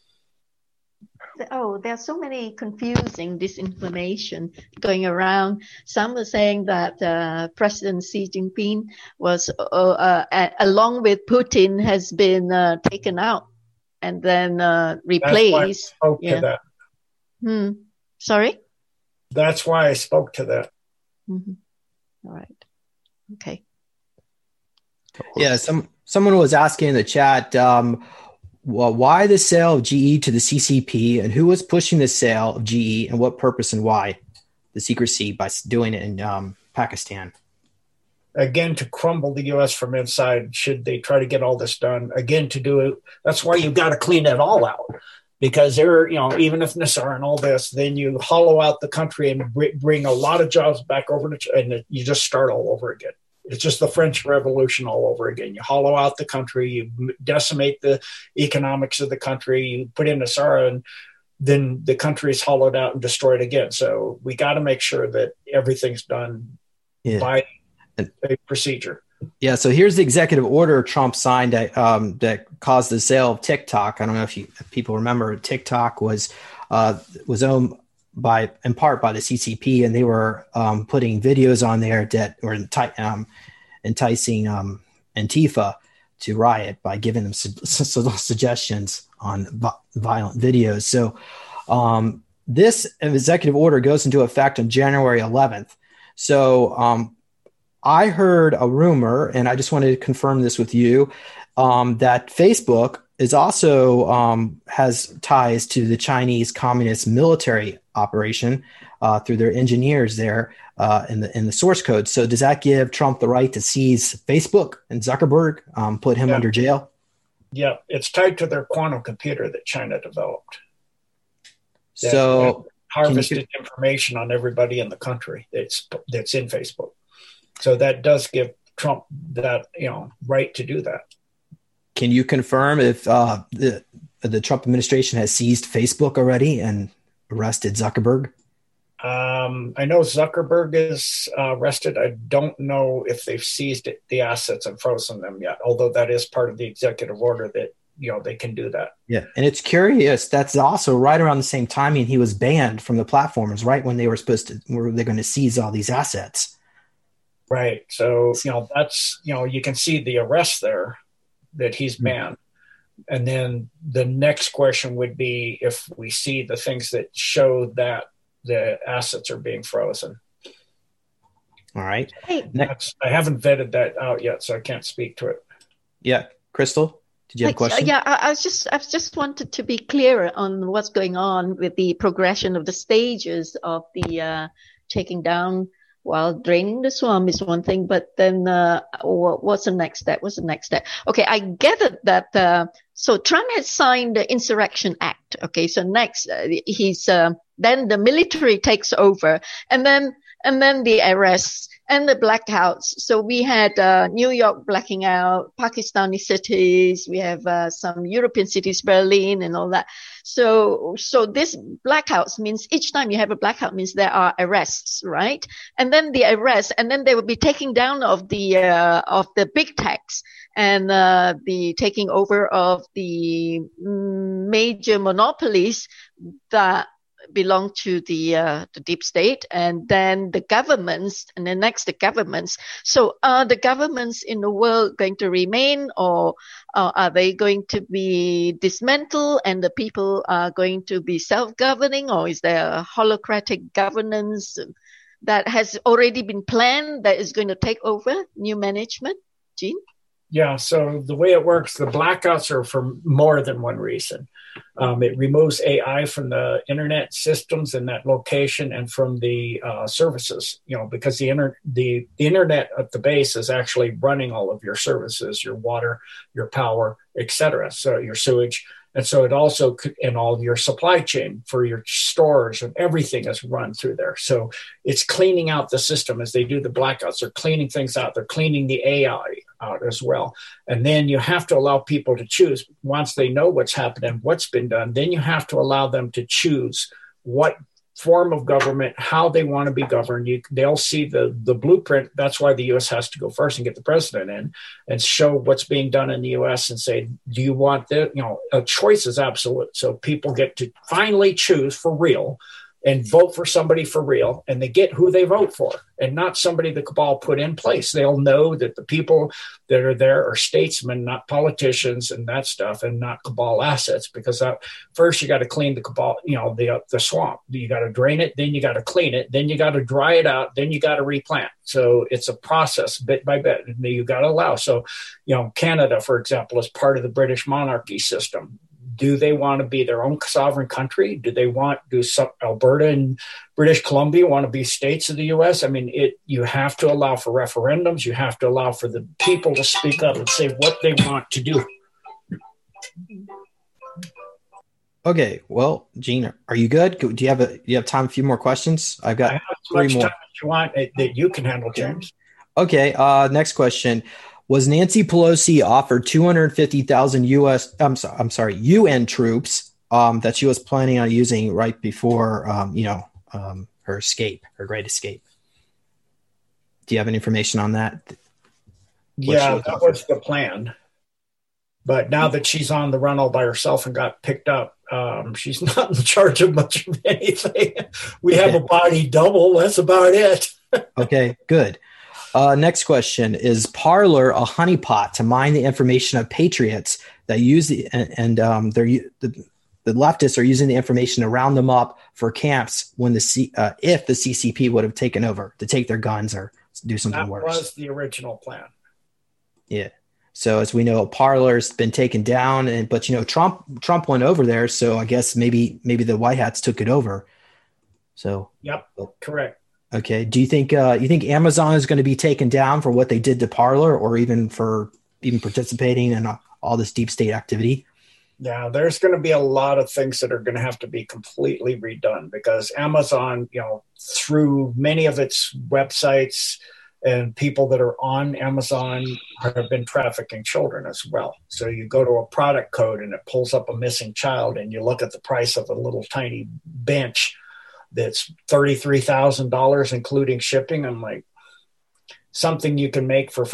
Oh, there's so many confusing disinformation going around. Some are saying that President Xi Jinping was, along with Putin, has been taken out and then replaced. That's why I spoke to that. Sorry? That's why I spoke to that. Mm-hmm. All right. Okay. Yeah, someone was asking in the chat, why the sale of GE to the CCP, and who was pushing the sale of GE, and what purpose and why the secrecy by doing it in Pakistan? Again, to crumble the U.S. from inside, should they try to get all this done. Again, to do it, that's why you've got to clean it all out. Because even if NESARA and all this, then you hollow out the country and bring a lot of jobs back over to, and you just start all over again. It's just the French Revolution all over again. You hollow out the country, you decimate the economics of the country, you put in NESARA, and then the country is hollowed out and destroyed again. So we got to make sure that everything's done by a procedure. Yeah, so here's the executive order Trump signed that caused the sale of TikTok. I don't know if people remember. TikTok was owned in part by the CCP, and they were putting videos on there that were enticing Antifa to riot by giving them suggestions on violent videos. So this executive order goes into effect on January 11th. So I heard a rumor, and I just wanted to confirm this with you, that Facebook is also has ties to the Chinese Communist military operation through their engineers there in the source code. So does that give Trump the right to seize Facebook and Zuckerberg, put him under jail? Yeah, it's tied to their quantum computer that China developed. So harvested information on everybody in the country that's in Facebook. So that does give Trump that right to do that. Can you confirm if the Trump administration has seized Facebook already and arrested Zuckerberg? I know Zuckerberg is arrested. I don't know if they've seized the assets and frozen them yet, although that is part of the executive order that they can do that. Yeah, and it's curious. That's also right around the same timing he was banned from the platforms, right when they were they're going to seize all these assets. Right. So, that's, you can see the arrest there that he's banned. And then the next question would be if we see the things that show that the assets are being frozen. All right. I haven't vetted that out yet, so I can't speak to it. Yeah. Crystal, did you have a question? Yeah, I just wanted to be clear on what's going on with the progression of the stages of the taking down. While draining the swamp is one thing, but then what's the next step? Okay, I gathered that so Trump has signed the Insurrection Act. Okay, so next then the military takes over, and then the arrests and the blackouts. So we had New York blacking out, Pakistani cities, we have some European cities, Berlin and all that. So this blackouts means each time you have a blackout means there are arrests, right? And then the arrests, and then they will be taking down of the big techs and the taking over of the major monopolies that belong to the deep state, and then the governments, and then next the governments. So are the governments in the world going to remain, or are they going to be dismantled and the people are going to be self-governing, or is there a holocratic governance that has already been planned that is going to take over new management? Gene? Yeah, so the way it works, the blackouts are for more than one reason. It removes AI from the internet systems in that location and from the services, because the internet at the base is actually running all of your services, your water, your power, etc. So your sewage. And so it also and all your supply chain for your stores and everything is run through there. So it's cleaning out the system as they do the blackouts. They're cleaning things out. They're cleaning the AI out as well. And then you have to allow people to choose. Once they know what's happening, what's been done, then you have to allow them to choose what form of government, how they want to be governed. They'll see the blueprint. That's why the U.S. has to go first and get the president in and show what's being done in the U.S. and say, do you want the, a choice is absolute. So people get to finally choose for real and vote for somebody for real, and they get who they vote for and not somebody the cabal put in place. They'll know that the people that are there are statesmen, not politicians and that stuff, and not cabal assets, because first you got to clean the cabal, the swamp. You got to drain it, then you got to clean it, then you got to dry it out, then you got to replant. So it's a process bit by bit that you got to allow. So, Canada, for example, is part of the British monarchy system. Do they want to be their own sovereign country? Do some Alberta and British Columbia want to be states of the U.S.? I mean, you have to allow for referendums. You have to allow for the people to speak up and say what they want to do. Okay, well, Gene, are you good? Do you have time? A few more questions? I have three more. Time as you want that you can handle, James. Okay. Next question. Was Nancy Pelosi offered 250,000 UN troops that she was planning on using right before, her great escape? Do you have any information on that? Yeah, that was the plan. But now that she's on the run all by herself and got picked up, she's not in charge of much of anything. We have a body double. That's about it. Okay, good. Next question. Is Parler a honeypot to mine the information of patriots that use the leftists are using the information to round them up for camps when if the CCP would have taken over to take their guns or do something worse? That was the original plan. Yeah. So as we know, Parler's been taken down, but Trump went over there, so I guess maybe the White Hats took it over. So. Yep. Correct. Okay. Do you think Amazon is going to be taken down for what they did to Parler, or even for participating in all this deep state activity? Yeah, there's going to be a lot of things that are going to have to be completely redone because Amazon, through many of its websites and people that are on Amazon have been trafficking children as well. So you go to a product code and it pulls up a missing child, and you look at the price of a little tiny bench that's $33,000, including shipping. I'm like, something you can make for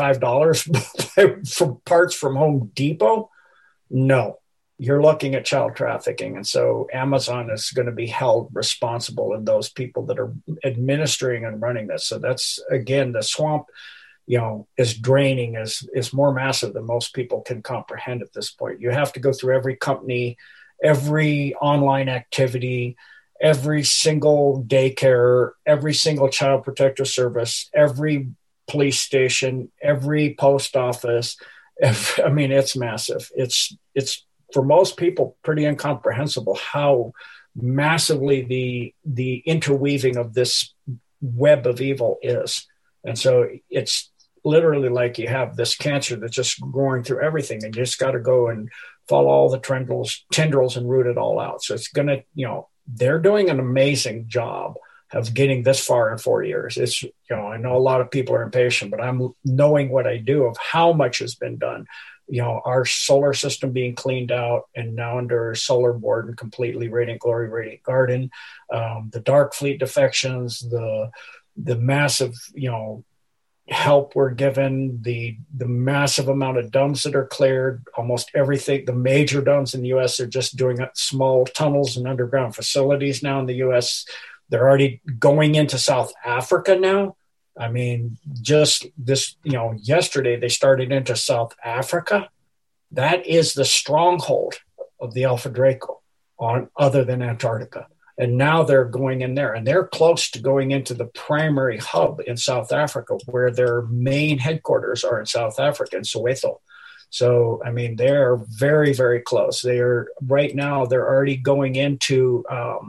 $5 for parts from Home Depot? No. You're looking at child trafficking. And so Amazon is going to be held responsible, and those people that are administering and running this. So that's, again, the swamp, is draining, is more massive than most people can comprehend at this point. You have to go through every company, every online activity, every single daycare, every single child protective service, every police station, every post office. It's massive. It's for most people pretty incomprehensible how massively the interweaving of this web of evil is. And so it's literally like you have this cancer that's just growing through everything, and you just got to go and follow all the tendrils and root it all out. So it's going to, they're doing an amazing job of getting this far in 4 years. It's, I know a lot of people are impatient, but I'm knowing what I do of how much has been done. Our solar system being cleaned out and now under solar board and completely Radiant Glory, Radiant Garden, the dark fleet defections, the massive, help we're given, the massive amount of dumps that are cleared, almost everything. The major dumps in the U.S. are just doing small tunnels and underground facilities now in the U.S. They're already going into South Africa now. Just this, yesterday they started into South Africa. That is the stronghold of the Alpha Draco other than Antarctica. And now they're going in there, and they're close to going into the primary hub in South Africa, where their main headquarters are in South Africa, in Soweto. So, they're very, very close. They're already going into,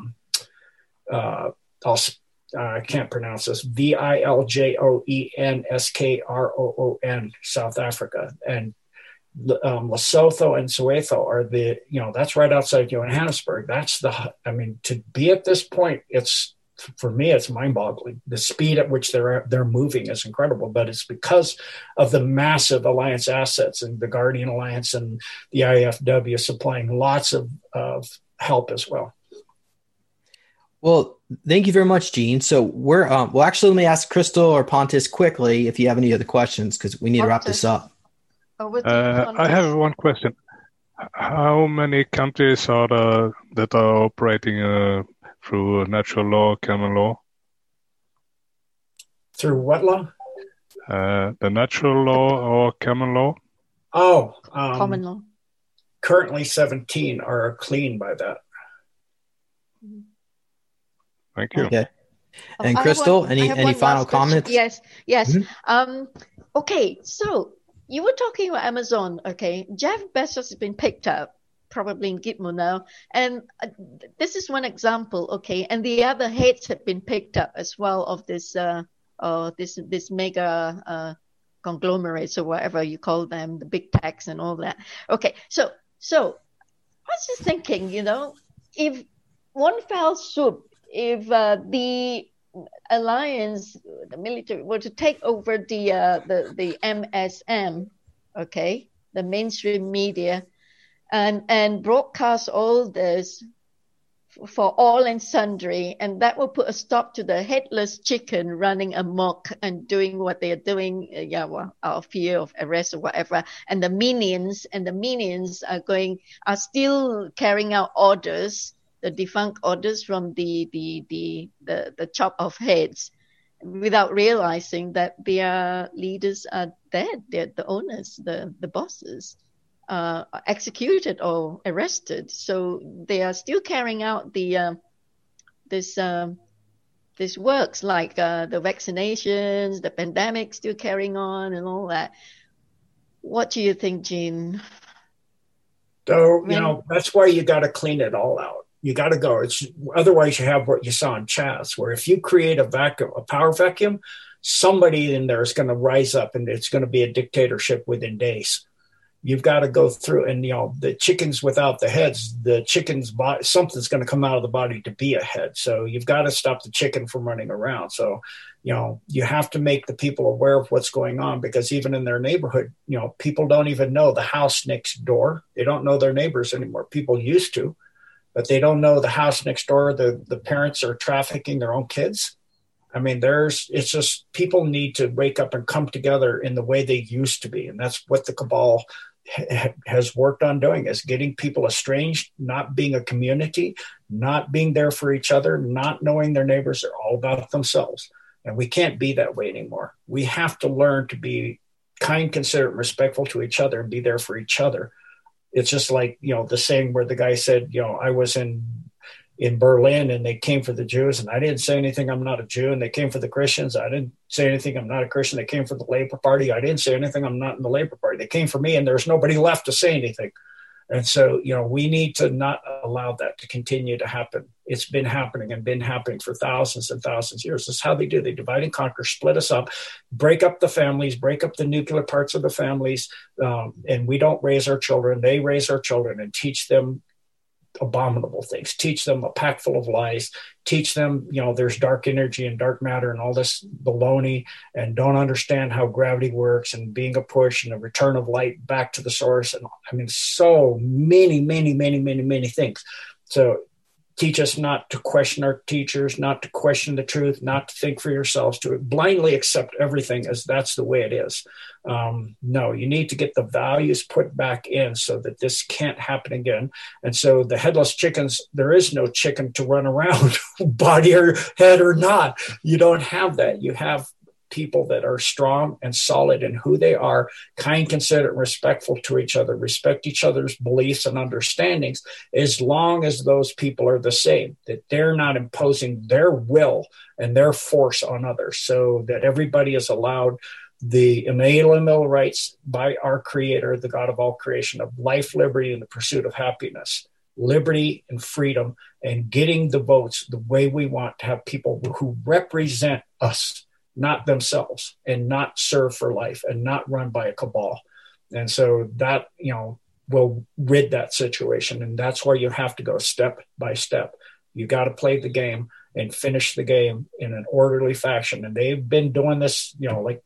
I can't pronounce this, Viljoenskroon, South Africa. And Lesotho and Soweto are that's right outside Johannesburg. That's to be at this point, for me, it's mind-boggling. The speed at which they're moving is incredible, but it's because of the massive alliance assets and the Guardian Alliance and the IFW supplying lots of help as well. Well, thank you very much, Gene. So we're actually, let me ask Crystal or Pontus quickly if you have any other questions, because we need to wrap this up. I have one question. How many countries are there that are operating through natural law, common law? Through what law? The natural law or common law? Common law. Currently 17 are clean by that. Thank you. Okay. And Crystal, any final comments? Yes. Mm-hmm. Okay, so you were talking about Amazon. Okay, Jeff Bezos has been picked up, probably in Gitmo now, and this is one example. Okay, and the other heads have been picked up as well of this mega conglomerates or whatever you call them, the big techs and all that. Okay, so I was just thinking, if one fell swoop, if the alliance, the military, were to take over the MSM, okay, the mainstream media, and broadcast all this for all and sundry, and that will put a stop to the headless chicken running amok and doing what they are doing, out of fear of arrest or whatever. And the minions are still carrying out orders, the defunct orders from the chop of heads, without realizing that their leaders are dead. They're the owners, the bosses. Executed or arrested, so they are still carrying out the this works like the vaccinations, the pandemic still carrying on, and all that. What do you think, Gene? So that's why you got to clean it all out. You got to go. Otherwise, you have what you saw in Chaz, where if you create a power vacuum, somebody in there is going to rise up, and it's going to be a dictatorship within days. You've got to go through, and the chickens without the heads, something's going to come out of the body to be a head. So you've got to stop the chicken from running around. So, you have to make the people aware of what's going on, because even in their neighborhood, people don't even know the house next door. They don't know their neighbors anymore. People used to, but they don't know the house next door. The parents are trafficking their own kids. I mean, it's just people need to wake up and come together in the way they used to be. And that's what the cabal has worked on doing, is getting people estranged, not being a community, not being there for each other, not knowing their neighbors. Are all about themselves. And we can't be that way anymore. We have to learn to be kind, considerate, respectful to each other, and be there for each other. It's just like, the saying where the guy said, I was in Berlin and they came for the Jews, and I didn't say anything, I'm not a Jew. And they came for the Christians. I didn't say anything, I'm not a Christian. They came for the Labor Party. I didn't say anything, I'm not in the Labor Party. They came for me, and there's nobody left to say anything. And so, we need to not allow that to continue to happen. It's been happening for thousands and thousands of years. This is how they do. They divide and conquer, split us up, break up the families, break up the nuclear parts of the families. And we don't raise our children. They raise our children and teach them abominable things, teach them a pack full of lies, teach them, there's dark energy and dark matter and all this baloney, and don't understand how gravity works and being a push and a return of light back to the source. And I mean, so many, many, many, many, many things. So teach us not to question our teachers, not to question the truth, not to think for yourselves, to blindly accept everything as that's the way it is. No, you need to get the values put back in so that this can't happen again. And so the headless chickens, there is no chicken to run around, body or head or not. You don't have that. You have people that are strong and solid in who they are, kind, considerate, respectful to each other, respect each other's beliefs and understandings, as long as those people are the same, that they're not imposing their will and their force on others, so that everybody is allowed the inalienable rights by our Creator, the God of all creation, of life, liberty, and the pursuit of happiness, liberty and freedom, and getting the votes the way we want, to have people who represent us, not themselves, and not serve for life, and not run by a cabal. And so that, will rid that situation. And that's where you have to go step by step. You got to play the game and finish the game in an orderly fashion. And they've been doing this, like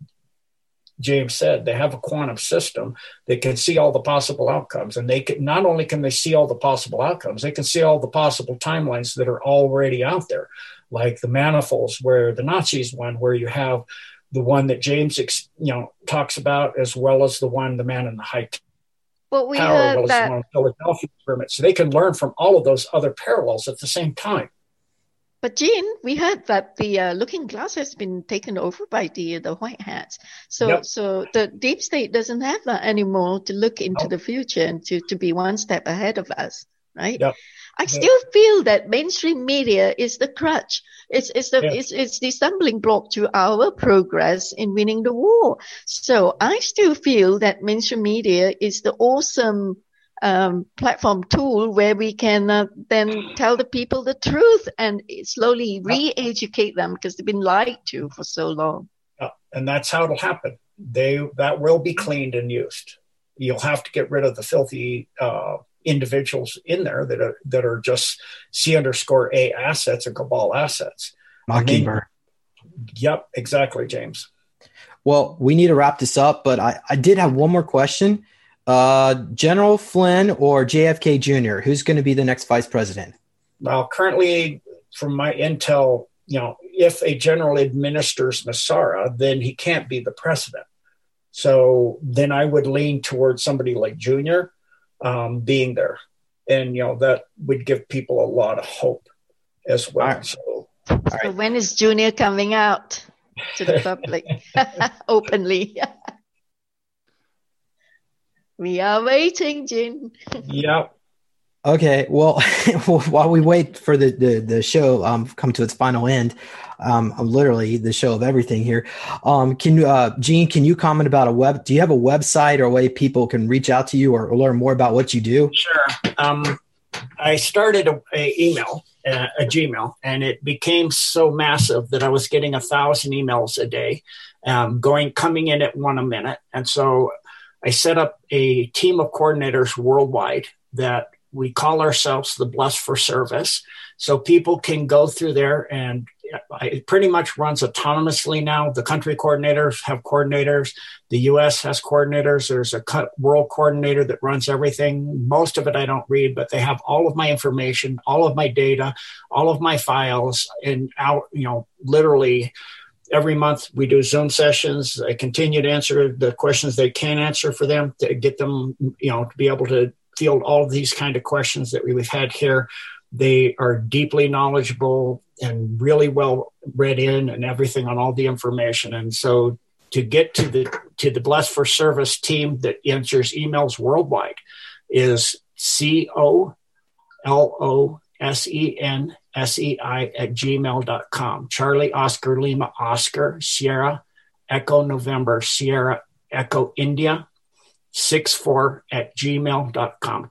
James said, they have a quantum system that can see all the possible outcomes. And they can, not only can they see all the possible outcomes, they can see all the possible timelines that are already out there, like the manifolds where the Nazis won, where you have the one that James, talks about, as well as the man in the high tower, as well as the one in Philadelphia experiment. So they can learn from all of those other parallels at the same time. But Jean, we heard that the Looking Glass has been taken over by the white hats. So the deep state doesn't have that anymore to look into the future and to be one step ahead of us, right? Yep. I still feel that mainstream media is the crutch. It's the stumbling block to our progress in winning the war. So I still feel that mainstream media is the awesome platform tool where we can then tell the people the truth and slowly re-educate them, because they've been lied to for so long. And that's how it'll happen. That will be cleaned and used. You'll have to get rid of the filthy individuals in there that are just C_A assets and cabal assets. Mockingbird. Yep, exactly, James. Well, we need to wrap this up, but I did have one more question. General Flynn or JFK Jr., who's going to be the next vice president? Well, currently, from my intel, if a general administers NESARA, then he can't be the president. So then I would lean towards somebody like Junior being there. And, that would give people a lot of hope as well. Right. So when is Junior coming out to the public openly? We are waiting, Jin. Yep. Okay, well, while we wait for the show come to its final end, literally the show of everything here. Gene, can you comment about do you have a website or a way people can reach out to you or learn more about what you do? Sure. I started a Gmail, and it became so massive that I was getting 1,000 emails a day, coming in at one a minute. And so I set up a team of coordinators worldwide that we call ourselves the Blessed for Service. So people can go through there, and it pretty much runs autonomously now. The country coordinators have coordinators. The U.S. has coordinators. There's a world coordinator that runs everything. Most of it I don't read, but they have all of my information, all of my data, all of my files, and literally every month we do Zoom sessions. I continue to answer the questions they can't answer for them to get them, to be able to field all of these kind of questions that we've had here. They are deeply knowledgeable and really well read in and everything on all the information. And so to get to the Blessed for Service team that answers emails worldwide is COLOSENSEI@gmail.com. Charlie Oscar Lima Oscar Sierra Echo November Sierra Echo India 64@gmail.com.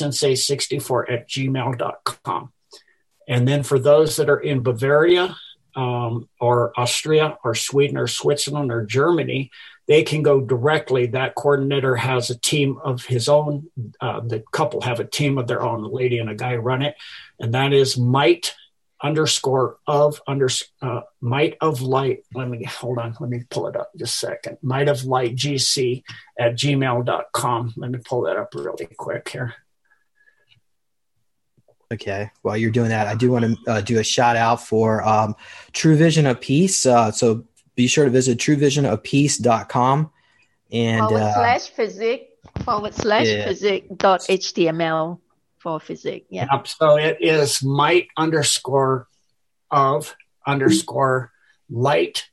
ColoSensei64@gmail.com. And then for those that are in Bavaria or Austria or Sweden or Switzerland or Germany, they can go directly. That coordinator has a team of his own. The couple have a team of their own. A lady and a guy run it. And that is might of light. Let me pull it up just a second. Might of light GC@gmail.com. Let me pull that up really quick here. Okay. While you're doing that, I do want to do a shout out for True Vision of Peace. So be sure to visit truevisionofpeace.com and /physic.html for physic. Yeah. Yep. So it is might _of_light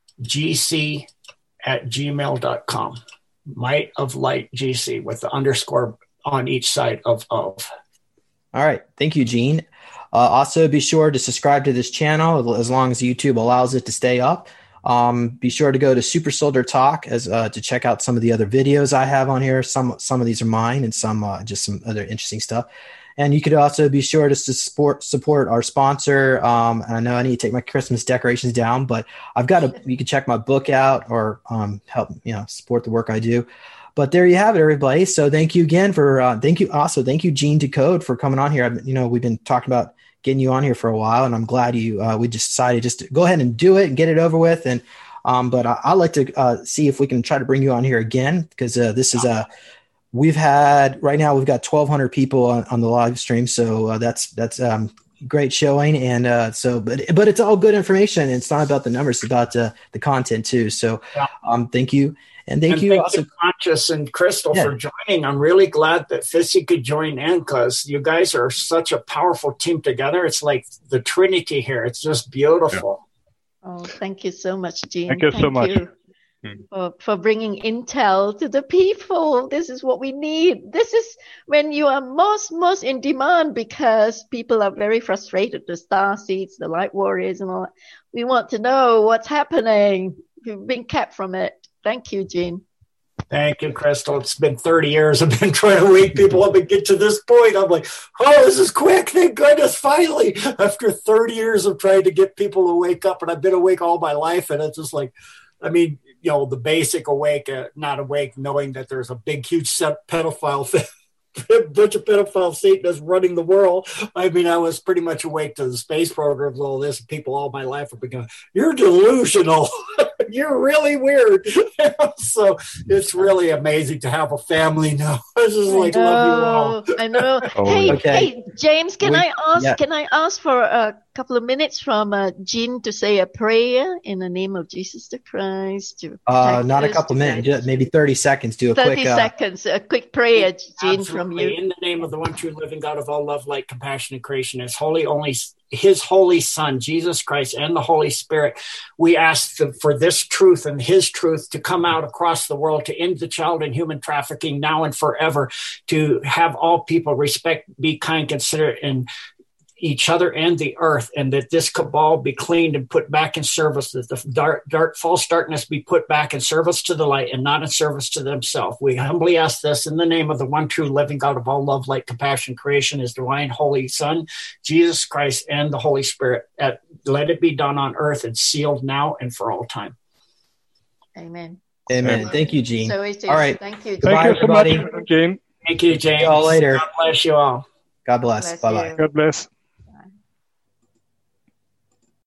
GC@gmail.com. Might of light GC with the underscore on each side of. All right. Thank you, Gene. Also, be sure to subscribe to this channel as long as YouTube allows it to stay up. Be sure to go to Super Soldier Talk to check out some of the other videos I have on here. Some of these are mine and some just some other interesting stuff. And you could also be sure to support our sponsor. And I know I need to take my Christmas decorations down, but you can check my book out or help support the work I do. But there you have it, everybody. So thank you again thank you, Gene Decode, for coming on here. We've been talking about getting you on here for a while, and I'm glad we just decided just to go ahead and do it and get it over with. And but I'd like to see if we can try to bring you on here again, because this is we've got 1,200 people on the live stream, so that's great showing. And but it's all good information. It's not about the numbers; it's about the content too. So thank you. And thank you also, Conscious and Crystal, for joining. I'm really glad that Fissy could join in, because you guys are such a powerful team together. It's like the Trinity here. It's just beautiful. Yeah. Oh, thank you so much, Gene. Thank you so much. For bringing intel to the people. This is what we need. This is when you are most in demand, because people are very frustrated. The star seeds, the light warriors, and all that. We want to know what's happening. We've been kept from it. Thank you, Gene. Thank you, Crystal. It's been 30 years. I've been trying to wake people up and get to this point. I'm like, oh, this is quick. Thank goodness, finally. After 30 years of trying to get people to wake up, and I've been awake all my life, and it's just like, the basic awake, not awake, knowing that there's a big, huge pedophile bunch of pedophile Satanists running the world. I was pretty much awake to the space programs, all this. People all my life have been going, you're delusional. You're really weird. So it's really amazing to have a family now. This is like love you all. I know. Oh, hey, okay. hey, James, can We- I ask? yeah. Can I ask for a couple of minutes from Jean to say a prayer in the name of Jesus the Christ to protect Not a us, couple to minutes, guide just us? maybe 30 seconds. Do a 30 quick. seconds, a quick prayer, Jean, from Absolutely. you. In the name of the one true living God of all love, light, compassion, and creation, his holy Son, Jesus Christ, and the Holy Spirit, we ask for this truth and his truth to come out across the world, to end the child and human trafficking now and forever, to have all people respect, be kind, considerate, and each other and the earth, and that this cabal be cleaned and put back in service, that the false darkness be put back in service to the light and not in service to themselves. We humbly ask this in the name of the one true living God of all love, light, compassion, creation, his divine holy Son, Jesus Christ, and the Holy Spirit. Let it be done on earth and sealed now and for all time. Amen. Amen. Thank you, Gene. So it is. All right. Thank you. Goodbye, Thank you so everybody. much, Jane. Thank you, James. See you all later. God bless you all. God bless. Bless Bye-bye. you. God bless.